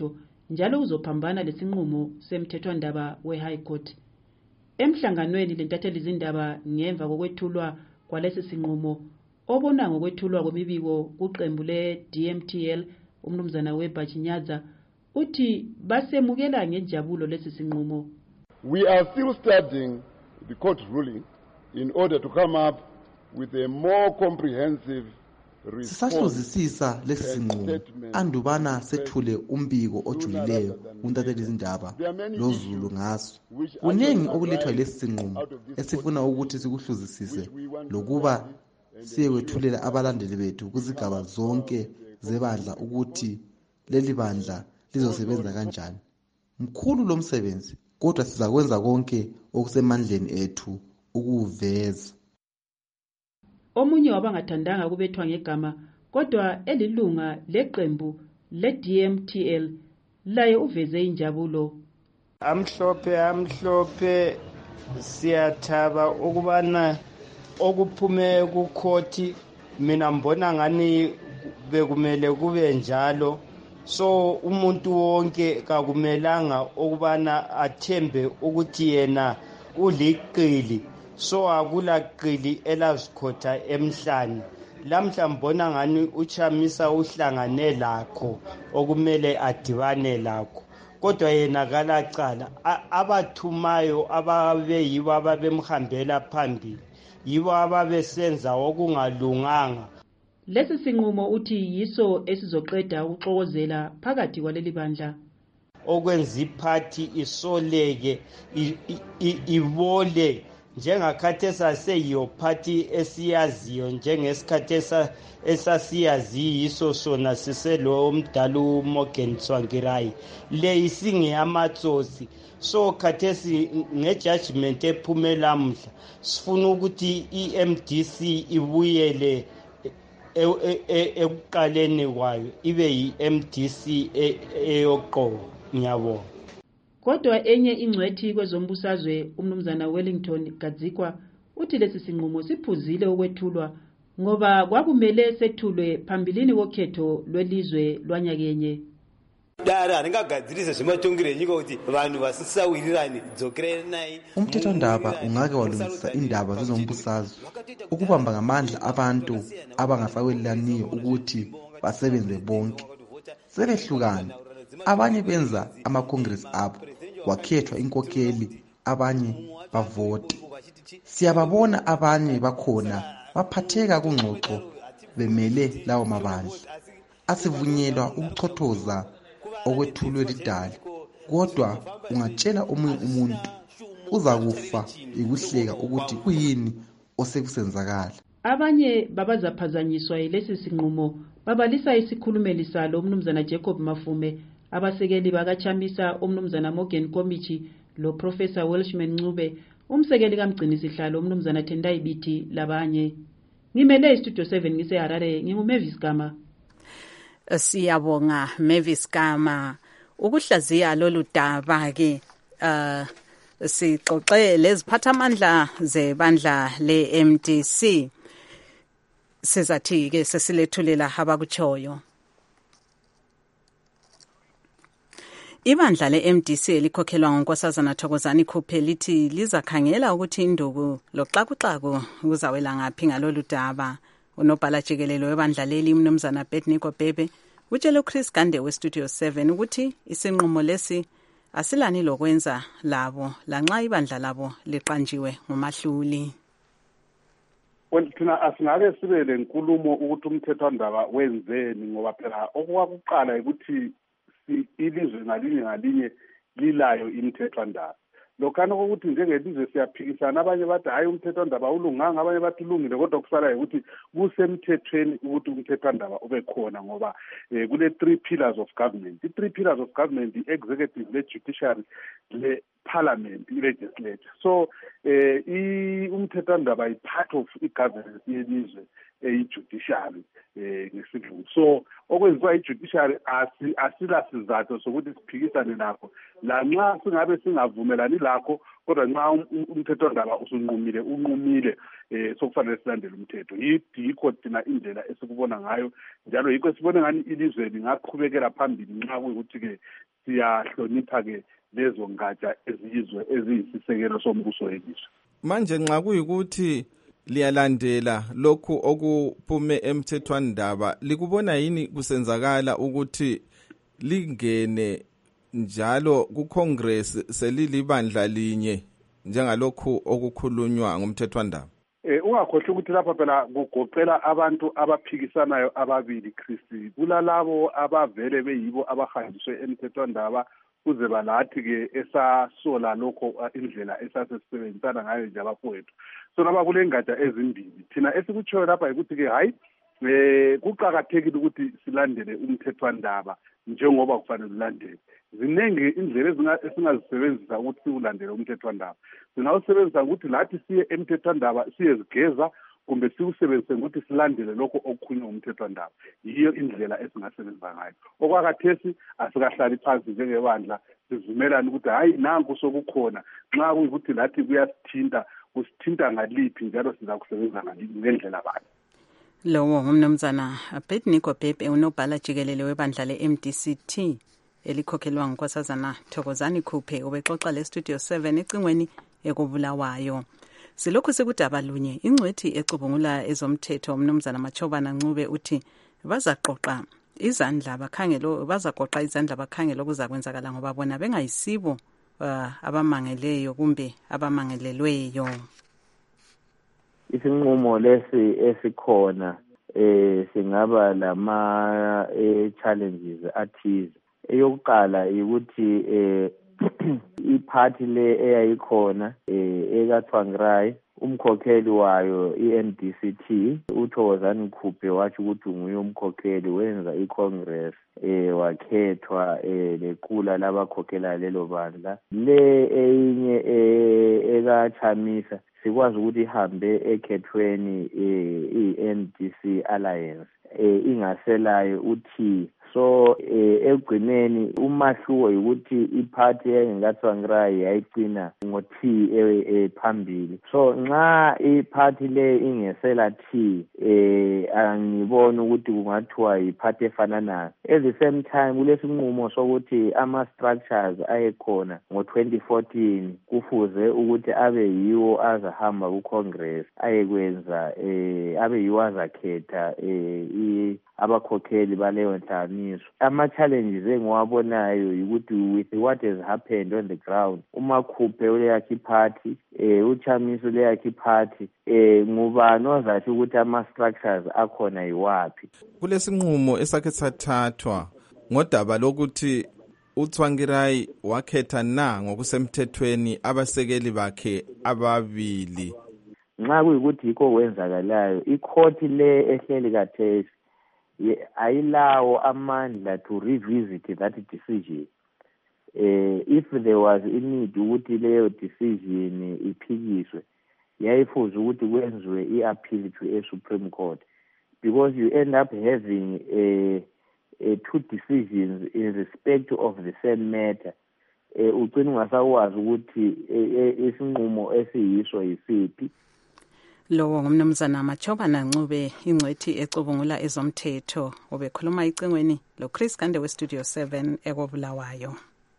njalo uzophambana lesinqumo semthethwandaba we-High Court. Emhlanganweni lentatheli izindaba ngemva kokwethulwa kwalesi sinqumo obona ngokwethulwa kwemibiko kuqembu le-D M T L umnumzana weBhajinyaza uthi basemukela ngejabulo lesi sinqumo. We are still studying the court ruling in order to come up with a more comprehensive sisahluzisisa lesi sinqumo andubana sethule umbiko ojulileyo kuntatheli izindaba lozulu ngaso. Kuningi okulethwa lesi sinqumo esifuna ukuthi sikuhluzisise lokuba siyewethulela abalandeli bethu kuzigaba zonke zebandla ukuthi leli bandla lizosebenza kanjani. Mkhulu lo msebenzi kodwa sizakwenza konke okusemandleni ethu ukuveza. Omunye wabangathandanga kubethwa ngegama kodwa elilunga leqembu le-D M T L laye uveze injabulo. Amhlophe amhlophe siyathaba ukubana okuphume kukhoti mina mbona ngani bekumele kube njalo. So umuntu wonke kakumelanga ukubana athembe ukuthi yena uliqili. So akula qili elazikhotha emhlanje. Lamhla mbona ngani uChamisa uhlangane lakho okumele adibane lakho. Kodwa yena kalacala abathumayo ababeyibo ababemhambela phambili yibo ababesenza okungalunganga. Lesi sinqumo uthi yiso esizoqeda ukuxokozela phakathi kwaleli bandla. Okwenza iphathi isoleke ibole njengakhathi esaseyiyo phathi esiyaziyo njengesikhathi esasiyazi yiso sona siselo umdala uMorgan Tsvangirai le isingeyamatsosi. So khathesi ngejudgment ephumela lamhla sifuna ukuthi i-M D C ibuyele ekuqaleni kwayo ibe yi-M D C eyoqobo. Ngiyabonga. Kodwa enye ingcwethi kwezombusazwe umnumzana Wellington Gadzikwa uthi lesi sinqumo siphuzile ukwethulwa ngoba kwakumele sethulwe phambilini kokhetho lwelizwe lwanyakenye. Dara ringagadzirise zvematongero nyika kuti vanhu vasisawirirani dzokere nayi. Umthethwandaba ungake walungisa indaba zezombusazwe ukubamba ngamandla abantu abangasawelaniyo ukuthi basebenze bonke. Sebehlukana abanye benza amakongress abo kwakhethwa inkokeli abanye bavoti. Siyababona abanye bakhona baphatheka kungxoxo bemele lawo mabandla. Asivunyelwa ukuchothoza okwethulwe lidali kodwa ungatshela omunye umuntu uzakufa ikuhleka ukuthi kuyini osekusenzakala. Abanye babazaphazanyiswa yilesi sinqumo babalisa isikhulumeli salo umnumzana Jacob Mafume, abasekeli bakaChamisa umnumzana Morgan Komichi lo Professor Welshman Ncube, umsekeli kamgcini sihlalo umnumzana Tendai Biti labanye. Ngimele istudio seven ngise Harare, nginguMavis Gama. Siyabonga Mavis Gama. Ukuhlaziya lolu daba ke uh sixoxe leziphathamandla zebandla le-M D C. Sizathi ke sesilethulela abakutshoyo. Ibandla le-M D C elikhokhelwa ngonkosazana Thokozani Khuphe lithi lizakhangela ukuthi induku loxakuxaku kuzawela ngaphi ngalolu daba. Unobhala jikelelo webandla leli umnumzana Betniko Bebe utshele uChris Gande westudio seven ukuthi isinqumo lesi asilani lokwenza labo lanxa ibandla labo liqanjiwe ngomahluli. Well, thina asingake sibe lenkulumo ukuthi umthethwandaba wenzeni ngoba phela okwakuqala ukuthi ilizwe ngalinye ngalinye lilayo imthethwandaba. Lokhana ukuthi njengelizwe siyaphikisana, abanye bathi hayi umthethwandaba ulunganga, abanye bathi ulungile, kodwa kusalayo ukuthi kusemthethweni ukuthi umthethwandaba ube khona ngoba eh, kule three pillars of government. The three pillars of government, the executive, the judiciary, the parliament, the legislature. So eh umthethwandaba is part of i-governance yelizwe e-judiciary eh ngesilungu. So okwenziwa i-judiciary asila sizathu sokuthi siphikisane nakho lanxa singabe singavumelani lakho kodwa nxa umthethwandaba usunqumile unqumile um sokufanele silandele umthetho. Yikho thina indlela esikubona ngayo, njalo yikho sibone ngani ilizwe lingaqhubekela phambili nxa kuyikuthi-ke siyahlonipha-ke lezo ngatsha eziyizwe eziyisisekelo sombuso welizwe. Manje nxa kuyikuthi liyalandela lokhu okuphume emthethwandaba, likubona yini kusenzakala ukuthi lingene njalo kuCongress selilibandla linye njengalokhu okukhulunywa ngumthethwandaba? Eh ungakhohle ukuthi lapha phela kugoqela abantu abaphikisanayo ababili Christi. Kulalabo abavele beyibo abahanjiswe emthethwandaba kuze balathi-ke esasola lokho indlela esasesebenzisana ngayo nje abafowethu. So laba kule ngatsha ezimbili. Thina esikutshoyo lapha yikuthi-ke hayi eh kuqakathekile ukuthi silandele umthethwandaba njengoba kufanele ulandele. Zinenge indlela esingazisebenzisa ukuthi siulandele umthethwandaba. Sinawusebenzisa ukuthi lathi siye emthethwandaba siyezigeza kumbe siwusebenzise ukuthi silandele lokho okukhulunywa umthethwandaba. Yiyo indlela esingasebenza ngayo. Okwakathesi asikahlali phansi njengebandla sivumelana ukuthi hayi nanku sokukhona nxa kuyikuthi lathi kuyasithinta kusithinta ngaliphi njalo siza kusebenza ngendlela bani. Lowo ngumnumzana Abednego Bhebhe unobhala jikelele webandla le-M D C T elikhokhelwa ngunkosazana Thokozani Khuphe obexoxa le-Studio seven ecingweni ekubulawayo. Silokhu sikudaba lunye ingcwethi ecubungula ezomthetho umnumzana Machobana Ncube uthi bazaqoqa izandla bakhangelo bazaqoqa izandla bakhangelo kuzakwenzakala ngoba bona bengayisibo uh, abamangeleyo kumbe abamangelelweyo. Isinqumo lesi esikhona eh singaba lama eh, challenges athize. Eyokuqala ukuthi eh iparty le eyayikhona eh ekaThwangirai umkhokheli wayo i-N D C T uThokozani Khuphe wathi ukuthi nguye umkhokheli wenza iCongress eh wakhethwa eh lequla labakhokhela lelo bandla le eyinye eh ekaChamisa sikwazi ukuthi ihambe ekhethweni i-N D C Alliance eh ingaselayo uthi so eh egcineni umahluko ukuthi iparty engakaThwangirai yayigcina ngothi ephambili so nxa iparty le ingesela thi eh angibona ukuthi kungathiwa iparty efananayo. At the same time kulesinqumo sokuthi ama structures ayekhona ngo twenty fourteen kufuze ukuthi abe yiwo azahamba kuCongress ayekwenza eh abe yiwo azakhetha eh abakhokheli baleyo nhlanganiso. Ama challenges engiwabonayo ukuthi with what has happened on the ground uma Khuphe uleyakhi party eh uChamisa uleyakhi party eh ngubani ozathi ukuthi ama structures akhona yiwapi. Kulesinqumo esakhe sathathwa ngodaba lokuthi uThwangirai wakhetha na ngokusemthethweni abasekeli bakhe ababili. Nxa kuyikuthi yikho wenzakalayo icourt le ehleli kathesi ayilawo amandla to revisit that decision. Uh, if there was a need ukuthi leyo decision iphikiswe yayifuza ukuthi kwenziwe i-appeal to a Supreme Court because you end up having a, a two decisions in respect of the same matter. Uh, ugcina ungasakwazi ukuthi isinqumo esiyiso yisiphi. Lowo ngumnumzana Machobana Ncube ingcwethi ecubungula ezomthetho obekhuluma icingweni lo Chris Gande we Studio seven ekobulawayo.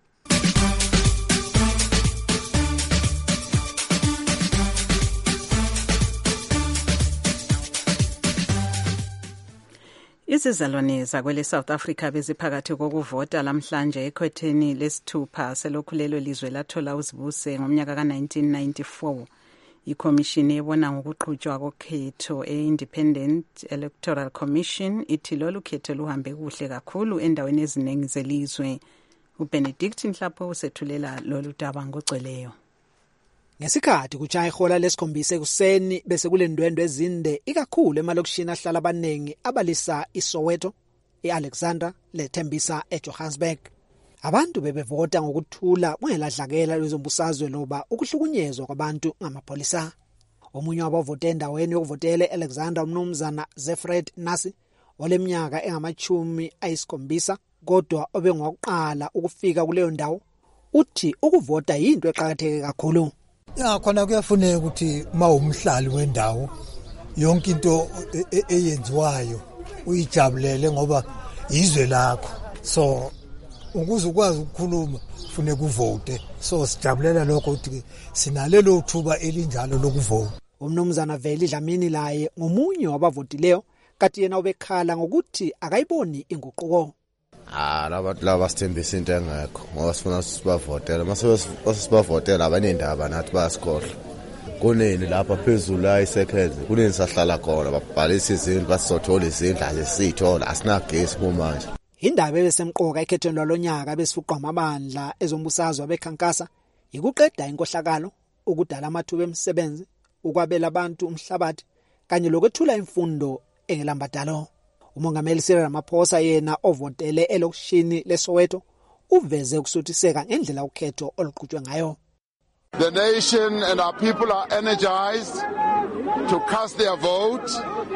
Izizalwane zakwele South Africa beziphakathi kokuvota lamhlanje ekhwetheni lesithupha selokhulelo lizwe lathola uzibuse ngomnyaka ka nineteen ninety-four. Ikhomishini ebona ngokuqhutshwa kokhetho e-Independent Electoral Commission ithi lolu khetho luhambe kuhle kakhulu endaweni eziningi zelizwe. uBenedict Nhlapho usethulela lolu daba ngogcweleyo. Ngesikhathi kuchaya ihola lesikhombisa ekuseni bese kulendwendwe ezinde ikakhulu emalokishini ahlala abanengi abalisa iSoweto, eAlexandra leThembisa eJohannesburg. Abantu bebevota ngokuthula kungeladlakela lezombusazwe loba ukuhlukunyezwa kwabantu ngamapolisa. Omunye wabavote endaweni yokuvotela eAlexandra umnumzana Zefred Nasi oleminyaka engamachumi ayisikhombisa kodwa obengokuqala ukufika kuleyo ndawo uthi ukuvota yinto eqhakatheke kakhulu. Ya khona kuyafuneka ukuthi mawumhlali wendawo yonke into eyenziwayo uyijabulele ngoba izwe lakho. So ukuze ukwazi ukukhuluma kufuneka uvote. So sijabulela lokho ukuthi sinalelo thuba elinjalo lokuvota. Umnumzana Veli Dlamini laye ngomunye wabavotileyo kathi yena ubekhala ngokuthi akayiboni inguquko. Ah labantu laba sithembisa into engekho ngoba sifuna sibavotela mase sibavotela abanendaba nathi bayasikhohle. Kunini lapha phezulu la iseconds kunini sahlala khona babhalisa izindlu basizothola izindlu azisithola asinagesi kumanje. Indaba ebesemqoka ekhethweni lwalonyaka besifuqwa amabandla ezombusazwe bekhankasa ikuqeda inkohlakalo ukudala amathuba emisebenzi ukwabela abantu umhlabathi kanye lokwethula imfundo engelambadalo. Umongameli Cyril Ramaphosa yena ovotele elokishini leSoweto uveze ukusuthiseka ngendlela ukhetho oluqhutshwe ngayo. The nation and our people are energized to cast their vote,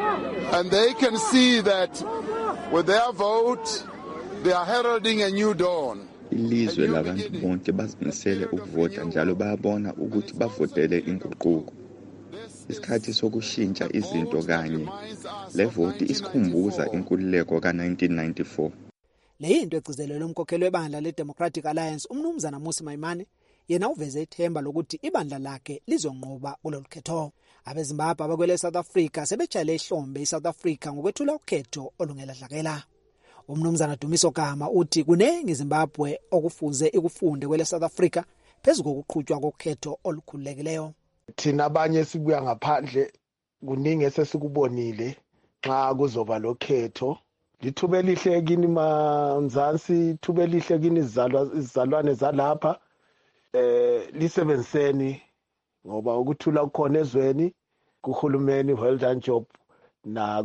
and they can see that with their vote they are heralding a new dawn. Ilizwe labantu bonke bazimisele ukuvota njalo bayabona ukuthi bavotele inguquko. Isikhathi sokushintsha izinto kanye le voti isikhumbuza inkululeko ka nineteen ninety-four. Le into egcizelelwe umkhokheli webandla leDemocratic Alliance umnumzana Mmusi Maimane yena uveze ithemba lokuthi ibandla lakhe lizonqoba kulolu khetho. Abezimbabwe abakwele South Africa sebejale ihlombe iSouth Africa ngokwethula ukhetho olungelahlakela. Umnumzana Dumiso Gama uthi kunengi iZimbabwe okufuze ikufunde kwele South Africa phezulu kokuqhutshwa kokhetho olukhululekileyo. Thina abanye sibuya ngaphandle kuningi esesikubonile xa kuzoba lokhetho. Lithuba elihle kini manzansi, ithuba elihle kini izalwa izalwane zalapha. Eh lisebenziseni ngoba ukuthula kukhona ezweni kuhulumeni well done job na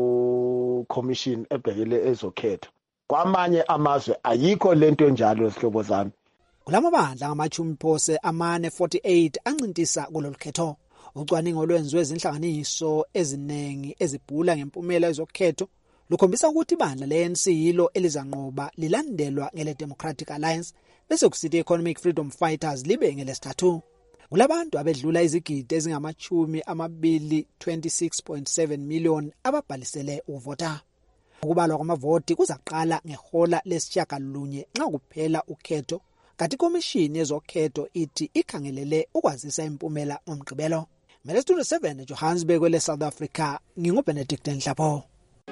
ku commission ebhekele ezokhetho. Kwamanye amazwe ayikho lento enjalo esihlobo zami. Kulamabandla ngamachumi phose amane forty-eight ancintisa kulolu khetho. Ucwaningo olwenziwe izinhlanganiso ezinengi ezibhula ngempumela ezokhetho lukhombisa ukuthi ibandla le-A N C yilo elizanqoba lilandelwa ngele Democratic Alliance bese kusithi Economic Freedom Fighters libe ngelesithathu. Kulabantu abedlula izigidi ezingamachumi amabili twenty-six point seven million ababhalisele ukuvota. Ukubalwa kwamavoti kuzaqala ngehola lesishiyagalolunye nxa kuphela ukhetho. Kati komishini yezokhetho ithi ikhangelele ukwazisa impumela ngomgqibelo. Mele Studio seven Johannesburg kwele South Africa nginguBenedict Nhlapo.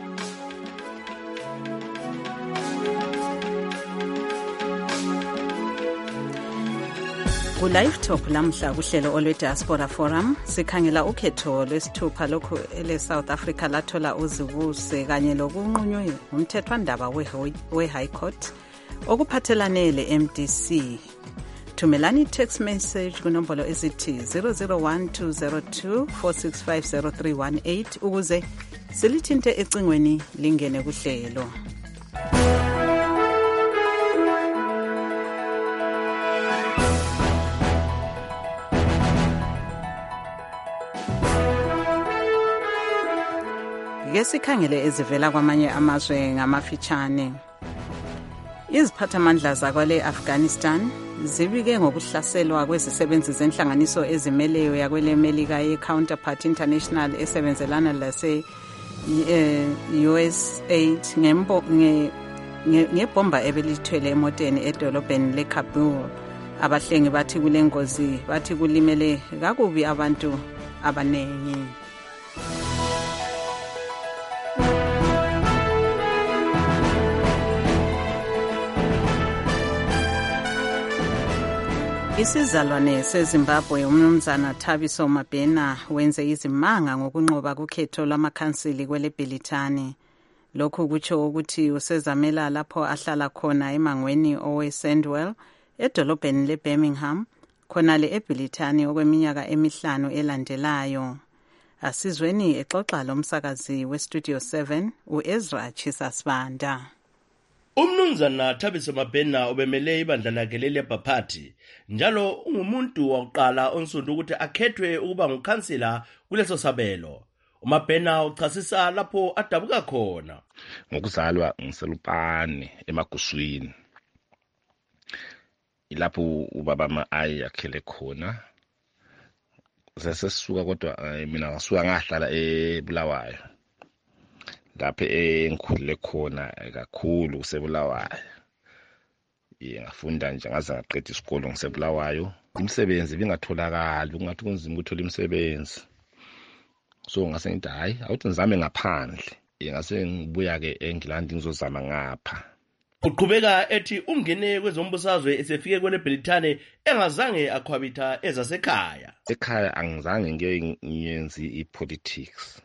Ku live talk lamhla kuhlelo olwe Diaspora Forum sikhangela ukhetho lesithupha lokho ele South Africa lathola uzibuse kanye lokunqunywe umthethwandaba we High Court okuphathelane le M D C. Thumelani text message kunombolo ezithi zero zero one two zero two four six five zero three one eight ukuze silithinte ecingweni lingene kuhlelo. Ngesikhangele ezivela kwamanye amazwe ngamafitshane. Iziphathamandla zakwale Afghanistan zibike ngokuhlaselwa kwezisebenzi zenhlanganiso ezimeleyo yakwele Melika ye-Counterpart International esebenzelana lase U S aid ngembo ngebomba ebelithwele emoteni edolobheni leKabul. Abahlengi bathi kule ngozi bathi kulimele kakubi abantu abanengi. Isizalwane seZimbabwe umnumzana Thabiso Mabhena wenze izimanga ngokunqoba kukhetho lwamakhansili kwele Bhilithani. Lokhu kutsho ukuthi usezamela lapho ahlala khona emangweni owe Sandwell edolobheni leBirmingham khona le eBhilithani okweminyaka emihlanu elandelayo. Asizweni exoxa lomsakazi weStudio seven uEzra Chisasbanda. Umnumzana Thabiso Mabhena obemele ibandla lakhe leLabour Party njalo ungumuntu waqala onsundu ukuthi akhethwe ukuba ngukhansila kuleso sabelo. uMabhena uchasisa lapho adabuka khona. Ngokuzalwa ngiselupane emaguswini. ilapho ubaba ma-ayi yakhele khona. Sesisuka kodwa mina ngasuka ngahlala eBulawayo lapho engikhulele khona kakhulu kuseBulawayo. Ye ngafunda nje ngaze ngaqeda isikole ngiseBulawayo. Umsebenzi bingatholakala kungathi kunzima ukuthola imisebenzi. So ngase ngithi hayi awuthi ngizame ngaphandle. Ngase ngibuya ke eNgilandi ngizozama ngapha. Uqhubeka ethi ungene kwezombusazwe esefike kwele Britane engazange akhwabitha ezasekhaya. Ekhaya angizange ngeke ngiyenze ipolitics.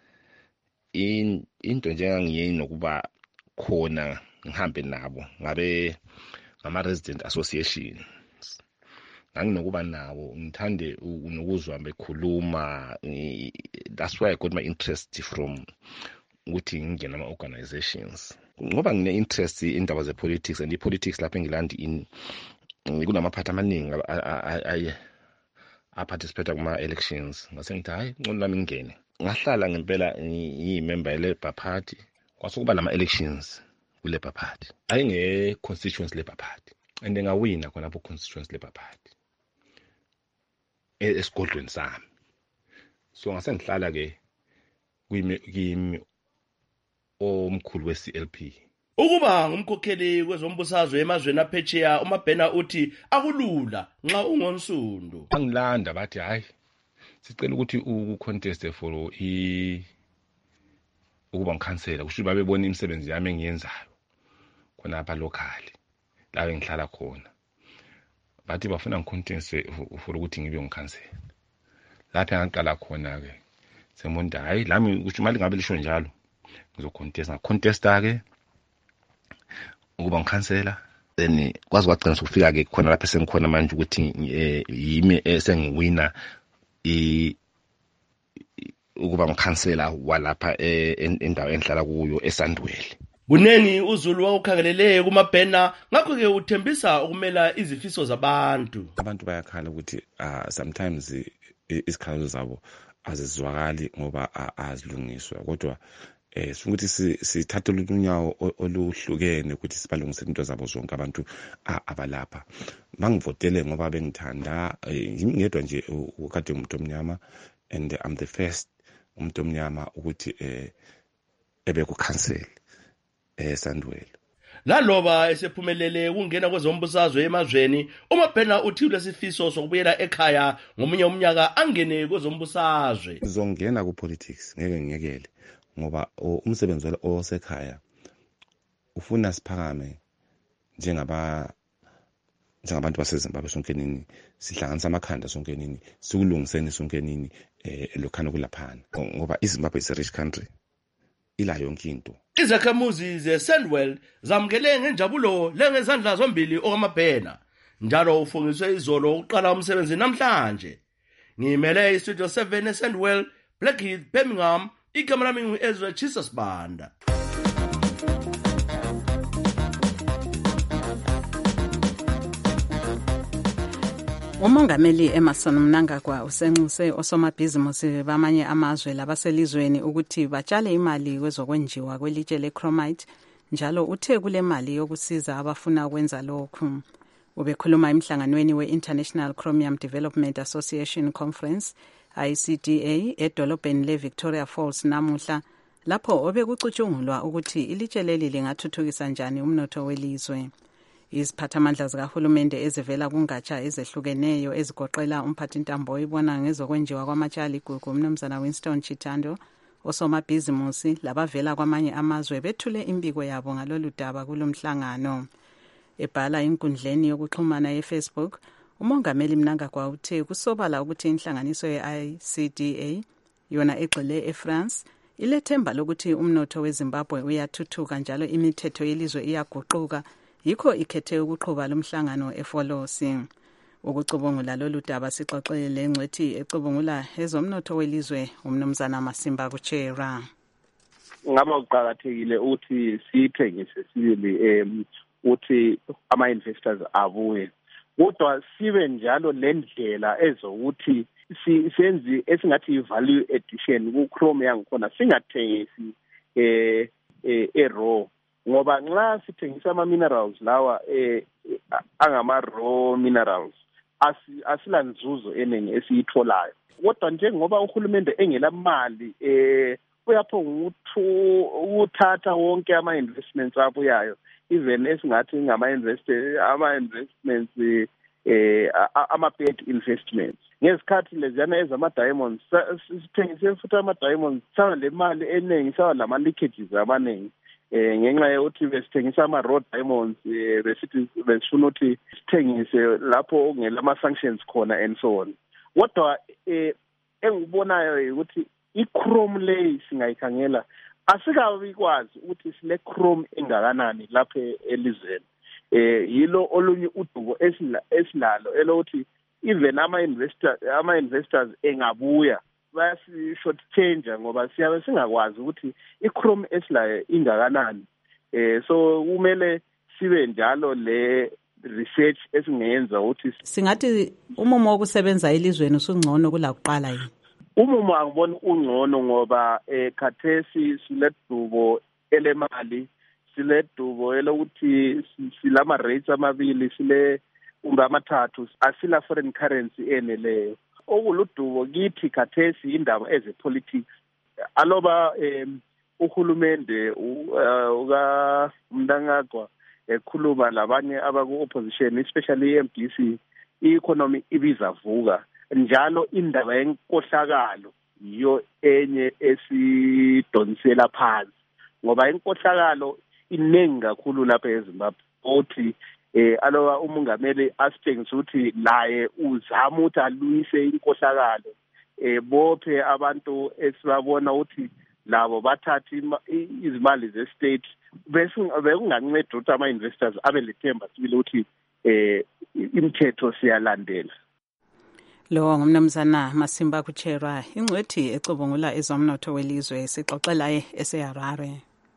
In into njengangiyini nokuba khona ngihambe nabo ngabe ngama resident association. Nginokuba nabo ngithande ukuzwa bekhuluma. That's why I got my interest from ukuthi ngingena ama organizations. Ngoba ngine interest indaba ze politics and ipolitics lapha eNgilandi in kunamaphathi amaningi ay a participate kuma elections. Ngase ngithi hayi ngcono nami ngene. Ngahlala ngempela ngiyimember ye Labour Party kwasukuba lama elections ku Labour Party. Ayinge constituency Labour Party and ngawina khona lapho constituency Labour Party. Esigodlweni sami. So ngase ngihlala ke kimi omkhulu we-C L P. Ukuba ngumkhokheli kwezombusazwe emazweni aphetsheya uMabhena uthi akulula nxa ungonsundu. Angilanda bathi hayi sicela ukuthi ucontest for i ukuba ngikhansela kusho babe bona imisebenzi yami engiyenzayo khona apha locally la engihlala khona. Bathi bafuna ngicontest for ukuthi ngibe ngikhansela. Lapha ngaqala khona ke semonda hayi lami kusho imali ngabe lisho njalo ngizocontest ngacontesta ke ukuba ngikhansela then kwazi kwagcina sokufika ke khona lapha sengikhona manje ukuthi yimi esengiwina i ukuba ngikhansela walapha endawo engihlala kuyo eSandwele. Bunengi uZulu wakukhangelele kuMabhena ngakho ke uthembisa ukumela izifiso zabantu. Abantu bayakhala ukuthi uh, sometimes isikhalo zabo azizwakali ngoba azilungiswa kodwa eh ukuthi sithathe lunyawo oluhlukene ukuthi sibalungisele into zabo zonke abantu abalapha. Mangivotele ngoba bengithanda ngingedwa nje ukade umuntu omnyama and I'm the first umuntu omnyama ukuthi eh ebe ku council eSandwele. Laloba esephumelele ukungena kwezombusazwe emazweni uMabhena uthi lesifiso sokubuyela ekhaya ngomunye umnyaka angene kwezombusazwe. Ngizongena ku politics ngeke ngiyekele ngoba umsebenzi osekhaya ufuna siphakame njengaba njengabantu baseZimbabwe sonke nini sihlanganisa amakhanda sonke nini sikulungiseni sonke nini eh lokhana kulaphana ngoba iZimbabwe is a rich country ila yonke into. Izakhamuzi zeSandwele zamkele ngenjabulo lengezandla zombili okwamabhena njalo ufungiswe izolo uqala umsebenzi namhlanje. Ngimele iStudio seven eSandwele, Blackheath, Birmingham. Igama lami ngu-Ezra Jesus Banda. Umongameli Emmerson Mnangagwa usenxuse osomabhizimusi bamanye amazwe labaselizweni ukuthi batshale imali kwezokwenjiwa kwelitshe leChromite njalo uthe kule mali yokusiza abafuna ukwenza lokhu. Ubekhuluma emhlanganweni we-International Chromium Development Association Conference I C D A edolobheni leVictoria Falls namuhla lapho obekucutshungulwa ukuthi ilitshe leli lingathuthukisa njani umnotho welizwe. Iziphathamandla zikahulumende ezivela kungatsha ezehlukeneyo ezigoqela umphathintambo oyibona ngezokwenjiwa kwamatshali igugu umnumzana Winston Chitando osomabhizimusi labavela kwamanye amazwe bethule imbiko yabo ngalolu daba kulomhlangano. Ebhala inkundleni yokuxhumana yeFacebook umongameli Mnangagwa uthe kusobala ukuthi inhlanganiso ye-I C D A yona egxile eFrance ilethemba lokuthi umnotho weZimbabwe uyathuthuka njalo imithetho yelizwe iyaguquka yikho ikhethe ukuqhuba lomhlangano eFolosi. Ukucubungula lolu daba sixoxele lengcwethi ecubungula ezomnotho welizwe umnumzana Masimba Kuchera. Ngaba uqhakathekile uthi sithengise sibili em uthi ama investors abuye kodwa sibe njalo lendlela ezokuthi senzi esingathi i-value addition ku-Chrome yangikhona singathengisi eh e-raw ngoba nxa sithengisa ama-minerals lawa eh angama-raw minerals asila nzuzo eningi esiyitholayo. Kodwa njengoba uhulumende engela mali eh uyaphonga ukuthatha wonke ama-investments abuyayo, even esingathi ngama-invest ama-investments eh ama-bad investments. Ngesikhathi leziyana ezama-diamonds sithengise futhi ama-diamonds sawa le mali eningi, sawa lama-leakages amaningi. Eh ngenxa yokuthi besithengisa ama-raw diamonds eh besithi besifuna ukuthi sithengise lapho ongela ama-sanctions khona and so on. Kodwa eh engikubonayo ukuthi i-chrome le singayikhangela asikabi kwazi ukuthi sile chrome engakanani lapha elizweni. Eh yilo olunye udubo esilalo elokuthi even ama-investors ama-investors engabuya basi-short change ngoba siyabe singakwazi ukuthi i-chrome esilayo ingakanani. Eh so kumele sibe njalo le research esingenza ukuthi singathi umumo wokusebenza elizweni usungcono kula kuqala yini. Umumo angibona ungcono ngoba eh khathesi siledubo elemali, siledubo elokuthi silama rates amabili, sile umba amathathu, asila foreign currency eneleyo. Okuludubo kithi khathesi indaba ezepolitics. Aloba um, uhulumende uka Mnangagwa ekhuluma labanye abaku-opposition, especially i-M D C, i-economy ibizavuka. Njalo indaba yenkohlakalo yiyo enye esidonsela phansi, ngoba inkohlakalo iningi kakhulu lapha eZimbabwe. Othi eh aloba umongameli asitshengisa ukuthi laye uzama ukuthi aluyise inkohlakalo, eh bophe abantu esibabona ukuthi labo bathatha izimali ze-state, bese bekunganceda ukuthi ama-investors abe lethemba sibile ukuthi eh imithetho siyalandela. Lo ngumnumzana Masimba Kucherwa, ingcwethi ecubungula ezomnotho welizwe, sixoxela eseHarare.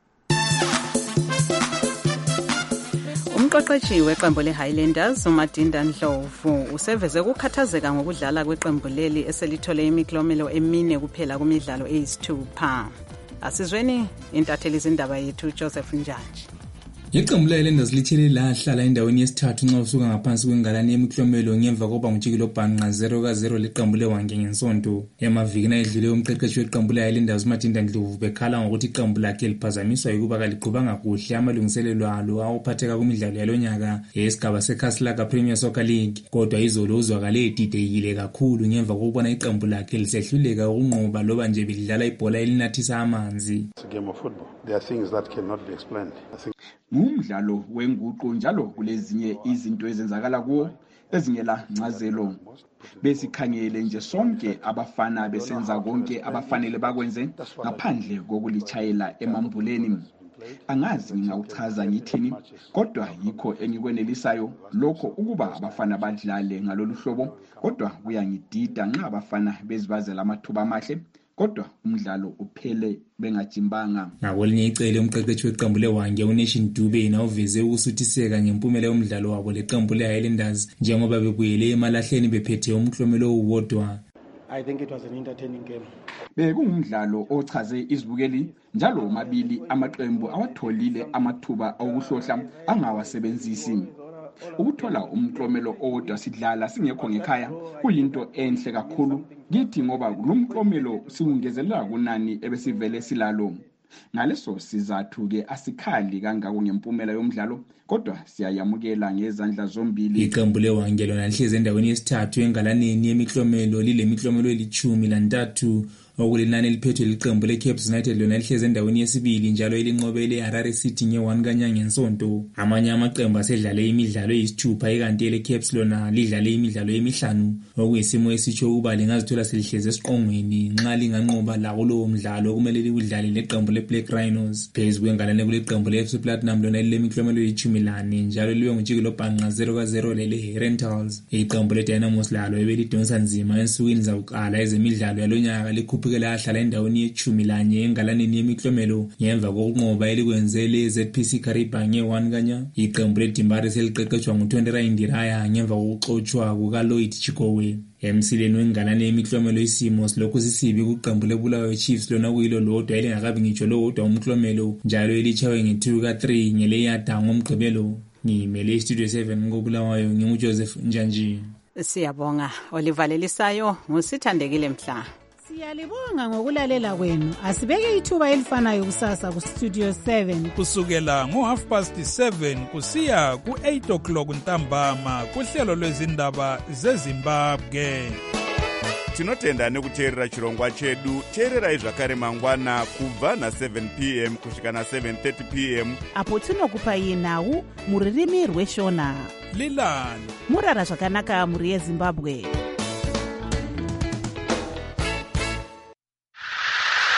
Umqeqeshi weqembu le-Highlanders uMadinda Ndlovu useveze ukukhathazeka ngokudlala kweqembu leli eselithole imiklomelo emine kuphela kumidlalo eyisithupha. Asizweni intatheli izindaba yethu Joseph Njanje. Iqembu le-Highlanders lithele lahlala endaweni yesithathu nxa usuka ngaphansi kwengalane yemiklomelo ngemva kokuba ngutshikilo bhanqa zero ka zero leqembu leWange ngensonto. Emavikini ayedlule umqeqeshi weqembu le-Highlanders uMadinda Ndlovu bekhala ngokuthi iqembu lakhe liphazamiswa yikuba kaliqhubanga kuhle amalungiselelo alo awuphatheka kumidlalo yalonyaka yesigaba seKhaslaga Premier Soccer League. Kodwa izolo uzwakale edidekile kakhulu ngemva kokubona iqembu lakhe lisehluleka ukunqoba loba nje belidlala ibhola elinathisa amanzi. It's a game of football. There are things that cannot be explained. I think ngumdlalo wenguqu njalo kulezinye izinto ezenzakala kuwo ezingela ncazelo. Besikhangele nje sonke abafana besenza konke abafanele bakwenze ngaphandle kokulitshayela emambuleni. Angazi ngingawuchaza ngithini, kodwa yikho engikwenelisayo lokho ukuba abafana badlale ngalolu hlobo, kodwa kuyangidida nxa abafana bezibazela amathuba amahle kodwa umdlalo uphele bengajimbanga. Ngakolinye icele umqeqeshi weqembu leWange uNation Dube nawuveze ukusuthiseka ngempumela yomdlalo wabo leqembu le-Highlanders njengoba bebuyele emalahleni bephethe umklomelo owodwa. I think it was an entertaining game. Bekungumdlalo ochaze izibukeli njalo omabili amaqembu awatholile amathuba okuhlohla angawasebenzisi. Ukuthola umklomelo owodwa sidlala singekho ngekhaya kuyinto enhle kakhulu kithi ngoba lumklomelo siwungezelela kunani ebesivele silalo. Ngaleso sizathu ke asikhali kangako ngempumela yomdlalo kodwa siyayamukela ngezandla zombili. Iqembu leWange lona lihleze endaweni yesithathu engalaneni yemiklomelo lile miklomelo elithumi lantathu okulinani eliphethwe liqembu leCapes United lona lihleze endaweni yesibili njalo elinqobe leHarare City nge-one kanyanga ngensonto. Amanye amaqembu asedlale imidlalo eyisithupha ikanti leCapes lona lidlale imidlalo emihlanu okuyisimo esitsho ukuba lingazithola selihleze esiqongweni nxa linganqoba lawo lowo mdlalo kumele liwudlale leqembu leBlack Rhinos. Phezu kwengalane kuleqembu le-F C Platinum lona lilemiklomelo eyithumi lane njalo libe ngutshikilo bhanqa zero ka zero lele-Rentals. Iqembu leDynamos lalo ebelidonsa nzima ensukwini zakuqala ezemidlalo yalonyaka likhuphe lahlala endaweni yethumi lanye engalaneni yemiklomelo ngemva kokunqoba elikwenzele iZ P C Kariba nge-one kanya. Iqembu leDimbari seliqeqeshwa nguTondera Indiraya ngemva kokuxotshwa kukaLloyd Chikowe. emsileni wengalane yemiklomelo isimo silokhu sisibi kuqembu lebulawayo Chiefs lona kuyilo lodwa elingakabi ngitsho lodwa umklomelo njalo elichawe nge-two ka three ngeleyada ngomgqibelo. Ngimele istudio seven ngobulawayo nginguJoseph Njanji. Siyabonga olivalelisayo ngusithandekile Mhla. Siyalibonga ngokulalela kwenu. Asibeke ithuba elifanayo kusasa ku Studio seven kusukela ngo half past seven kusiya ku eight o'clock ntambama kuhlelo lwezindaba zeZimbabwe. Tinotenda nekuteerera chirongwa chedu. Teererai zvakare mangwana kubva na seven p m kusvika na seven thirty p m apo tinokupai nhau muririmi rweshona. Lilani murara zvakanaka muri yeZimbabwe.